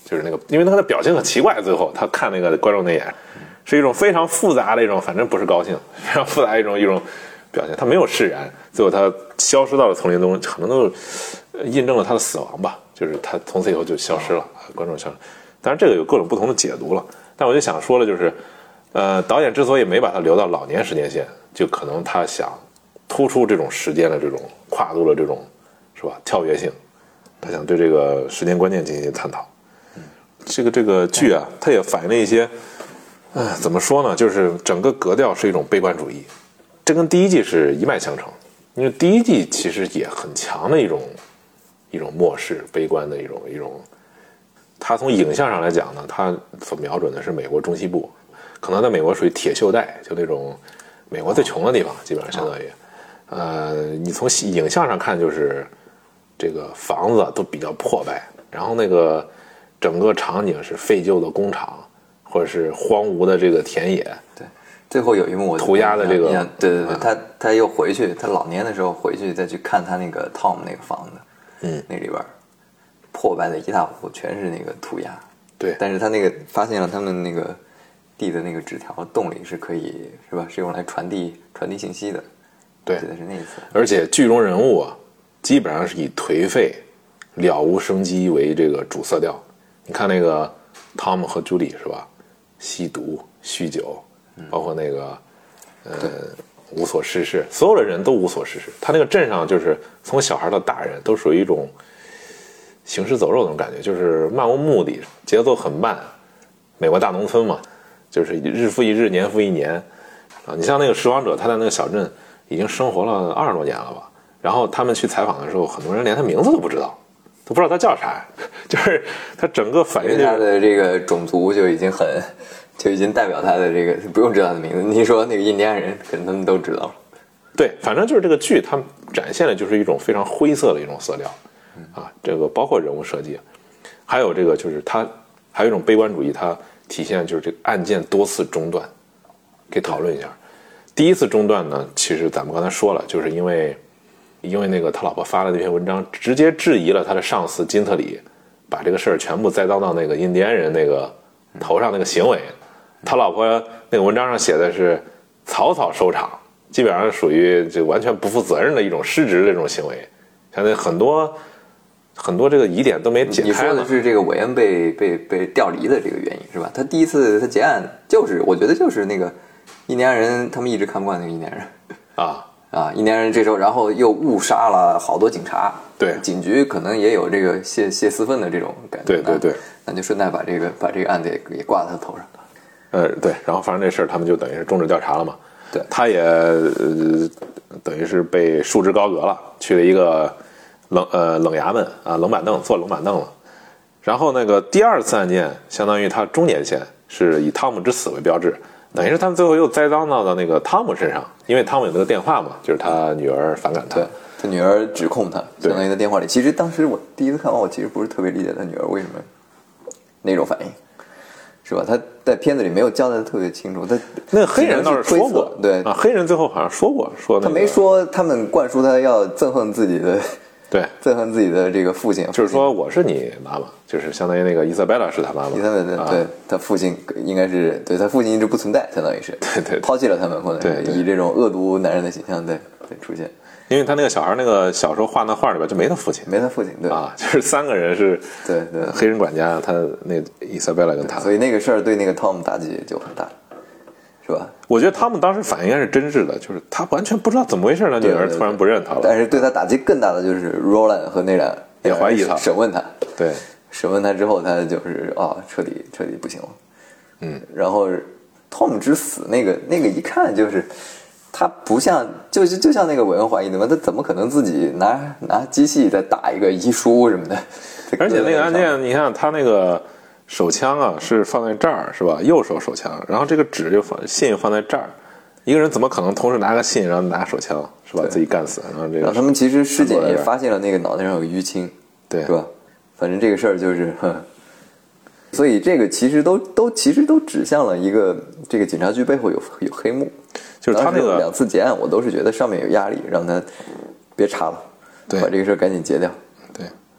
就是那个，因为他的表情很奇怪，最后他看那个观众那眼，是一种非常复杂的一种，反正不是高兴，非常复杂一种表现，他没有释然，最后他消失到了丛林中，可能都印证了他的死亡吧，就是他从此以后就消失了，观众消失。当然这个有各种不同的解读了，但我就想说了，就是导演之所以没把他留到老年时间线，就可能他想突出这种时间的这种跨度的这种是吧跳跃性，他想对这个时间观念进行探讨。这个剧啊，它也反映了一些怎么说呢，就是整个格调是一种悲观主义，这跟第一季是一脉相承。因为第一季其实也很强的一种末世悲观的一种，它从影像上来讲呢，它所瞄准的是美国中西部，可能在美国属于铁锈带，就那种美国最穷的地方，基本上相当于你从影像上看，就是这个房子都比较破败，然后那个整个场景是废旧的工厂或者是荒芜的这个田野。 对，最后有一幕我涂鸦的这个， 对，他又回去，他老年的时候回去再去看他那个 Tom 那个房子，那里边破败的一塌糊涂，全是那个涂鸦。 对， 但是他那个发现了他们那个递的那个纸条洞里是可以，是吧？是用来传递信息的。 对， 记得是那一次。 而且剧中人物啊，基本上是以颓废、了无生机为这个主色调。你看那个汤姆和朱莉是吧？吸毒、酗酒，包括那个无所事事，所有的人都无所事事。他那个镇上就是从小孩到大人都属于一种行尸走肉那种感觉，就是漫无目的，节奏很慢。美国大农村嘛，就是日复一日，年复一年啊。你像那个拾荒者，他在那个小镇已经生活了20多年了吧？然后他们去采访的时候，很多人连他名字都不知道。都不知道他叫啥，就是他整个反应， 他的这个种族就已经代表他的这个，不用知道他的名字。你说那个印第安人，可能他们都知道了。 对，反正就是这个剧，它展现的就是一种非常灰色的一种色调啊。这个包括人物设计，还有这个就是它还有一种悲观主义，它体现就是这个案件多次中断，可以讨论一下。第一次中断呢，其实咱们刚才说了，就是因为那个他老婆发了那篇文章，直接质疑了他的上司金特里把这个事儿全部栽赃到那个印第安人那个头上那个行为。他老婆那个文章上写的是草草收场，基本上属于就完全不负责任的一种失职的这种行为。现在很多这个疑点都没解开。 你说的是这个韦恩被调离的这个原因是吧？他第一次他结案就是我觉得就是那个印第安人，他们一直看不惯那个印第安人印第安人这时候，然后又误杀了好多警察， 对， 警局可能也有这个泄私愤的这种感觉， 对， 那就顺带把这个案子也挂在他头上， 对，然后发生这事儿，他们就等于是终止调查了嘛， 对， 他也等于是被束之高阁了，去了一个冷衙门啊，冷板凳坐冷板凳了。然后那个第二次案件，相当于他中年线是以汤姆之死为标志。等于是他们最后又栽赃到那个汤姆身上，因为汤姆有那个电话嘛，就是他女儿反感他， 对，他女儿指控他，相当于在电话里。其实当时我第一次看完，我其实不是特别理解他女儿为什么那种反应，是吧？他在片子里没有交代的特别清楚。他那个黑人倒是说过， 对啊，黑人最后好像说过， 他没说他们灌输他要憎恨自己的。 对， 憎恨自己的这个父亲， 就是说我是你妈妈，就是相当于那个伊莎贝拉是他妈妈， 对，他父亲应该是对他父亲一直不存在，相当于是对抛弃了他们，或者以这种恶毒男人的形象对出现。 因为他那个小孩那个小时候画那画里边就没他父亲，对啊，就是3个人是对黑人管家，他那伊莎贝拉跟他， 所以那个事儿对那个 Tom 打击就很大。是吧？ 我觉得他们当时反应应该是真挚的，就是他完全不知道怎么回事，那女儿突然不认他了。 但是对他打击更大的就是 Roland 和那俩也怀疑他， 审问他。 对， 审问他之后，他就是彻底不行了。然后 Tom 之死那个一看就是他不像，就像那个韦恩怀疑的嘛，他怎么可能自己拿机器再打一个遗书什么的？ 而且那个案件，你看他那个。手枪啊是放在这儿是吧？右手手枪，然后这个纸就信放在这儿，一个人怎么可能同时拿个信然后拿手枪是吧？自己干死，然后这个。 然后他们其实尸检也发现了那个脑袋上有淤青， 对， 是吧？反正这个事儿就是，所以这个其实都指向了一个这个警察局背后有黑幕， 就是他那个 2次结案，我都是觉得上面有压力，让他别查了， 对， 把这个事儿赶紧结掉。 对，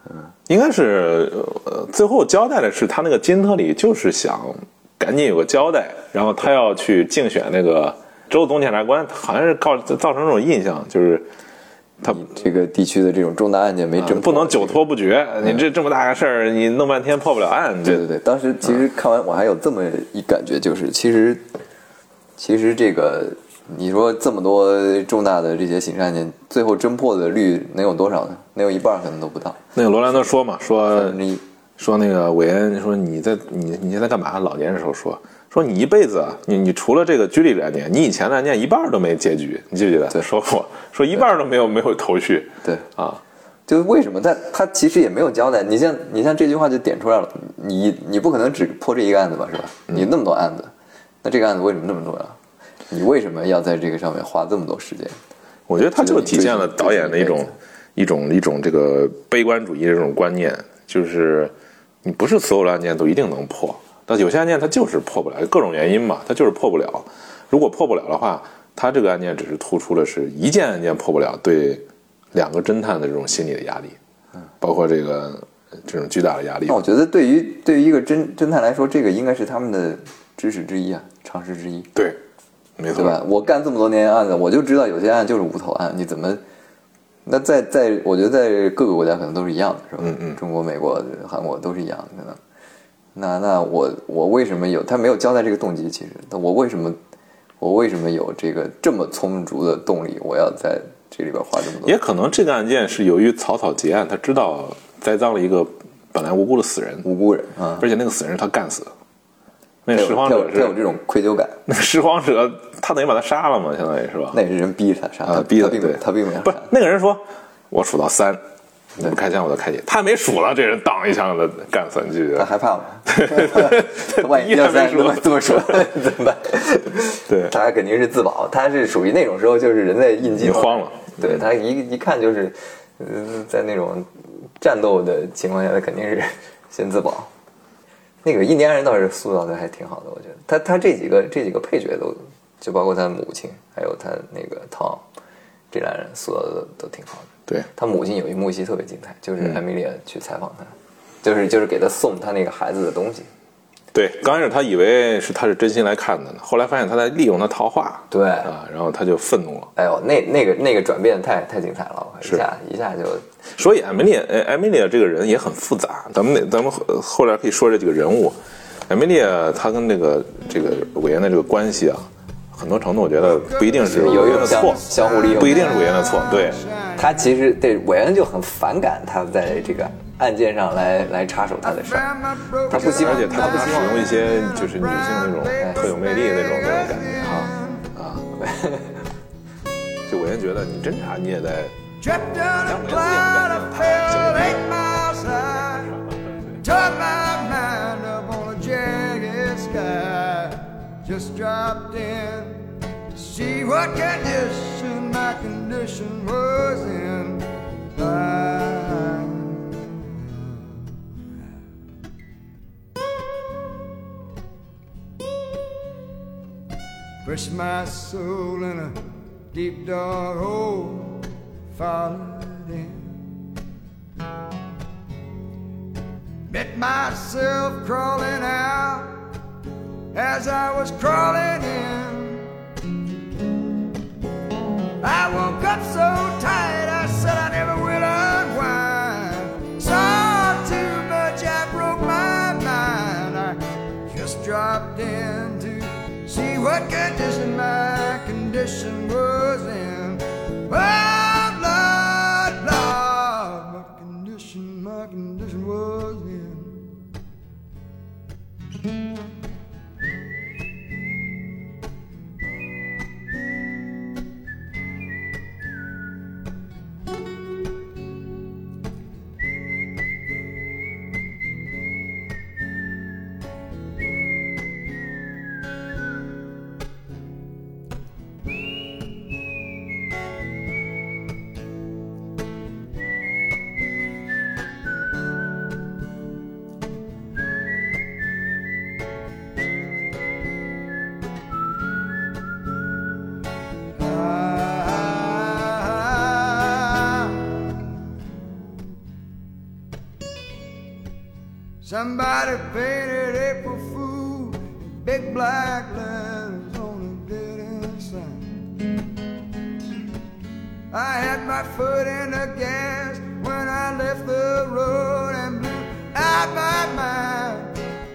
应该是最后交代的是他那个金特里就是想赶紧有个交代，然后他要去竞选那个州总检察官，好像是造成这种印象，就是他这个地区的这种重大案件没侦不能久拖不决，你这么大个事儿，你弄半天破不了案。 对，当时其实看完我还有这么一感觉，就是其实这个你说这么多重大的这些刑事案件，最后侦破的率能有多少呢？能有一半可能都不到。 那个罗兰德说嘛，说那个韦恩说你现在干嘛？老年的时候说你一辈子你除了这个居里案件，你以前的案件一半都没结局，你记不记得？ 对， 说过说一半都没有头绪。 对啊， 就是为什么他其实也没有交代。你像这句话就点出来了，你不可能只破这一个案子吧，是吧？你那么多案子，那这个案子为什么那么重要？你为什么要在这个上面花这么多时间？ 我觉得它就体现了导演的一种这个悲观主义的这种观念，就是你不是所有的案件都一定能破，但有些案件它就是破不了，各种原因嘛，它就是破不了。如果破不了的话，它这个案件只是突出的是一件案件破不了对两个侦探的这种心理的压力，包括这种巨大的压力。 那我觉得对于一个侦探来说，这个应该是他们的知识之一啊，常识之一。 对。没错， 对吧？我干这么多年案子，我就知道有些案就是无头案。你怎么？那在我觉得在各个国家可能都是一样的，是吧？中国、美国、韩国都是一样的。那我为什么有？他没有交代这个动机。其实，我为什么有这个这么充足的动力？我要在这里边花这么多。 也可能这个案件是由于草草结案，他知道栽赃了一个本来无辜的死人，而且那个死人是他干死的。那个拾荒者他有这种愧疚感。 那个拾荒者他等于把他杀了嘛，相当于是吧？ 那也是人逼他杀，他并没有。 不是那个人说，我数到3，你不开枪我就开枪，他没数了，这人当一枪的干死，你记得？ 他害怕吗？万一1、2、3这么说怎么办？ 对， 他肯定是自保，他是属于那种时候就是人在应激， 你慌了。 对他一看就是，在那种战斗的情况下，他肯定是先自保。那个印第安人倒是塑造的还挺好的，我觉得他这几个配角都，就包括他母亲，还有他那个Tom，这俩人塑造的都挺好的。 对， 他母亲有一幕戏特别精彩，就是艾米莉亚去采访他，就是给他送他那个孩子的东西。 对，刚开始他以为他是真心来看的呢，后来发现他在利用他套话。 对啊，然后他就愤怒了。 哎呦，那个转变太精彩了，一下就。 所以艾米莉亚这个人也很复杂，咱们后来可以说这几个人物。艾米莉亚她跟这个韦恩的这个关系啊，很多程度我觉得不一定是有一种错， 相互利用， 不一定是韦恩的错。对， 他其实对韦恩就很反感他在这个案件上来插手他的事儿，他不希望， 而且他使用一些就是女性那种特有魅力的那种感觉啊。就韦恩觉得你侦查你也在。 Trapped down a cloud of hell 8 miles high. Turned my mind up on a jagged sky. Just dropped in to see what condition my condition was in. Pushed my soul in a deep dark hole.Followed in. Met myself crawling out as I was crawling in. I woke up so tired I said I never will unwind. Saw too much, I broke my mind. I just dropped in to see what condition my condition was in.What condition my condition was in. Somebody painted April Fool, big black letters on the dead end sign. I had my foot in the gas when I left the road and blew out my mind.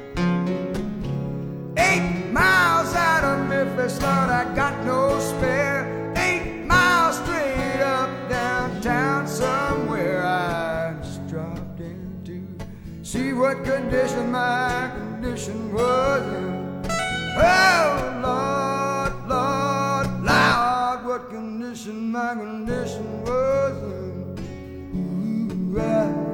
8 miles out of Memphis, Lord, I got no spare. 8 miles straight up downtown somewhere. I just dropped in to see what condition my condition was in. Oh, Lord, Lord, Lord, what condition my condition was in. Ooh,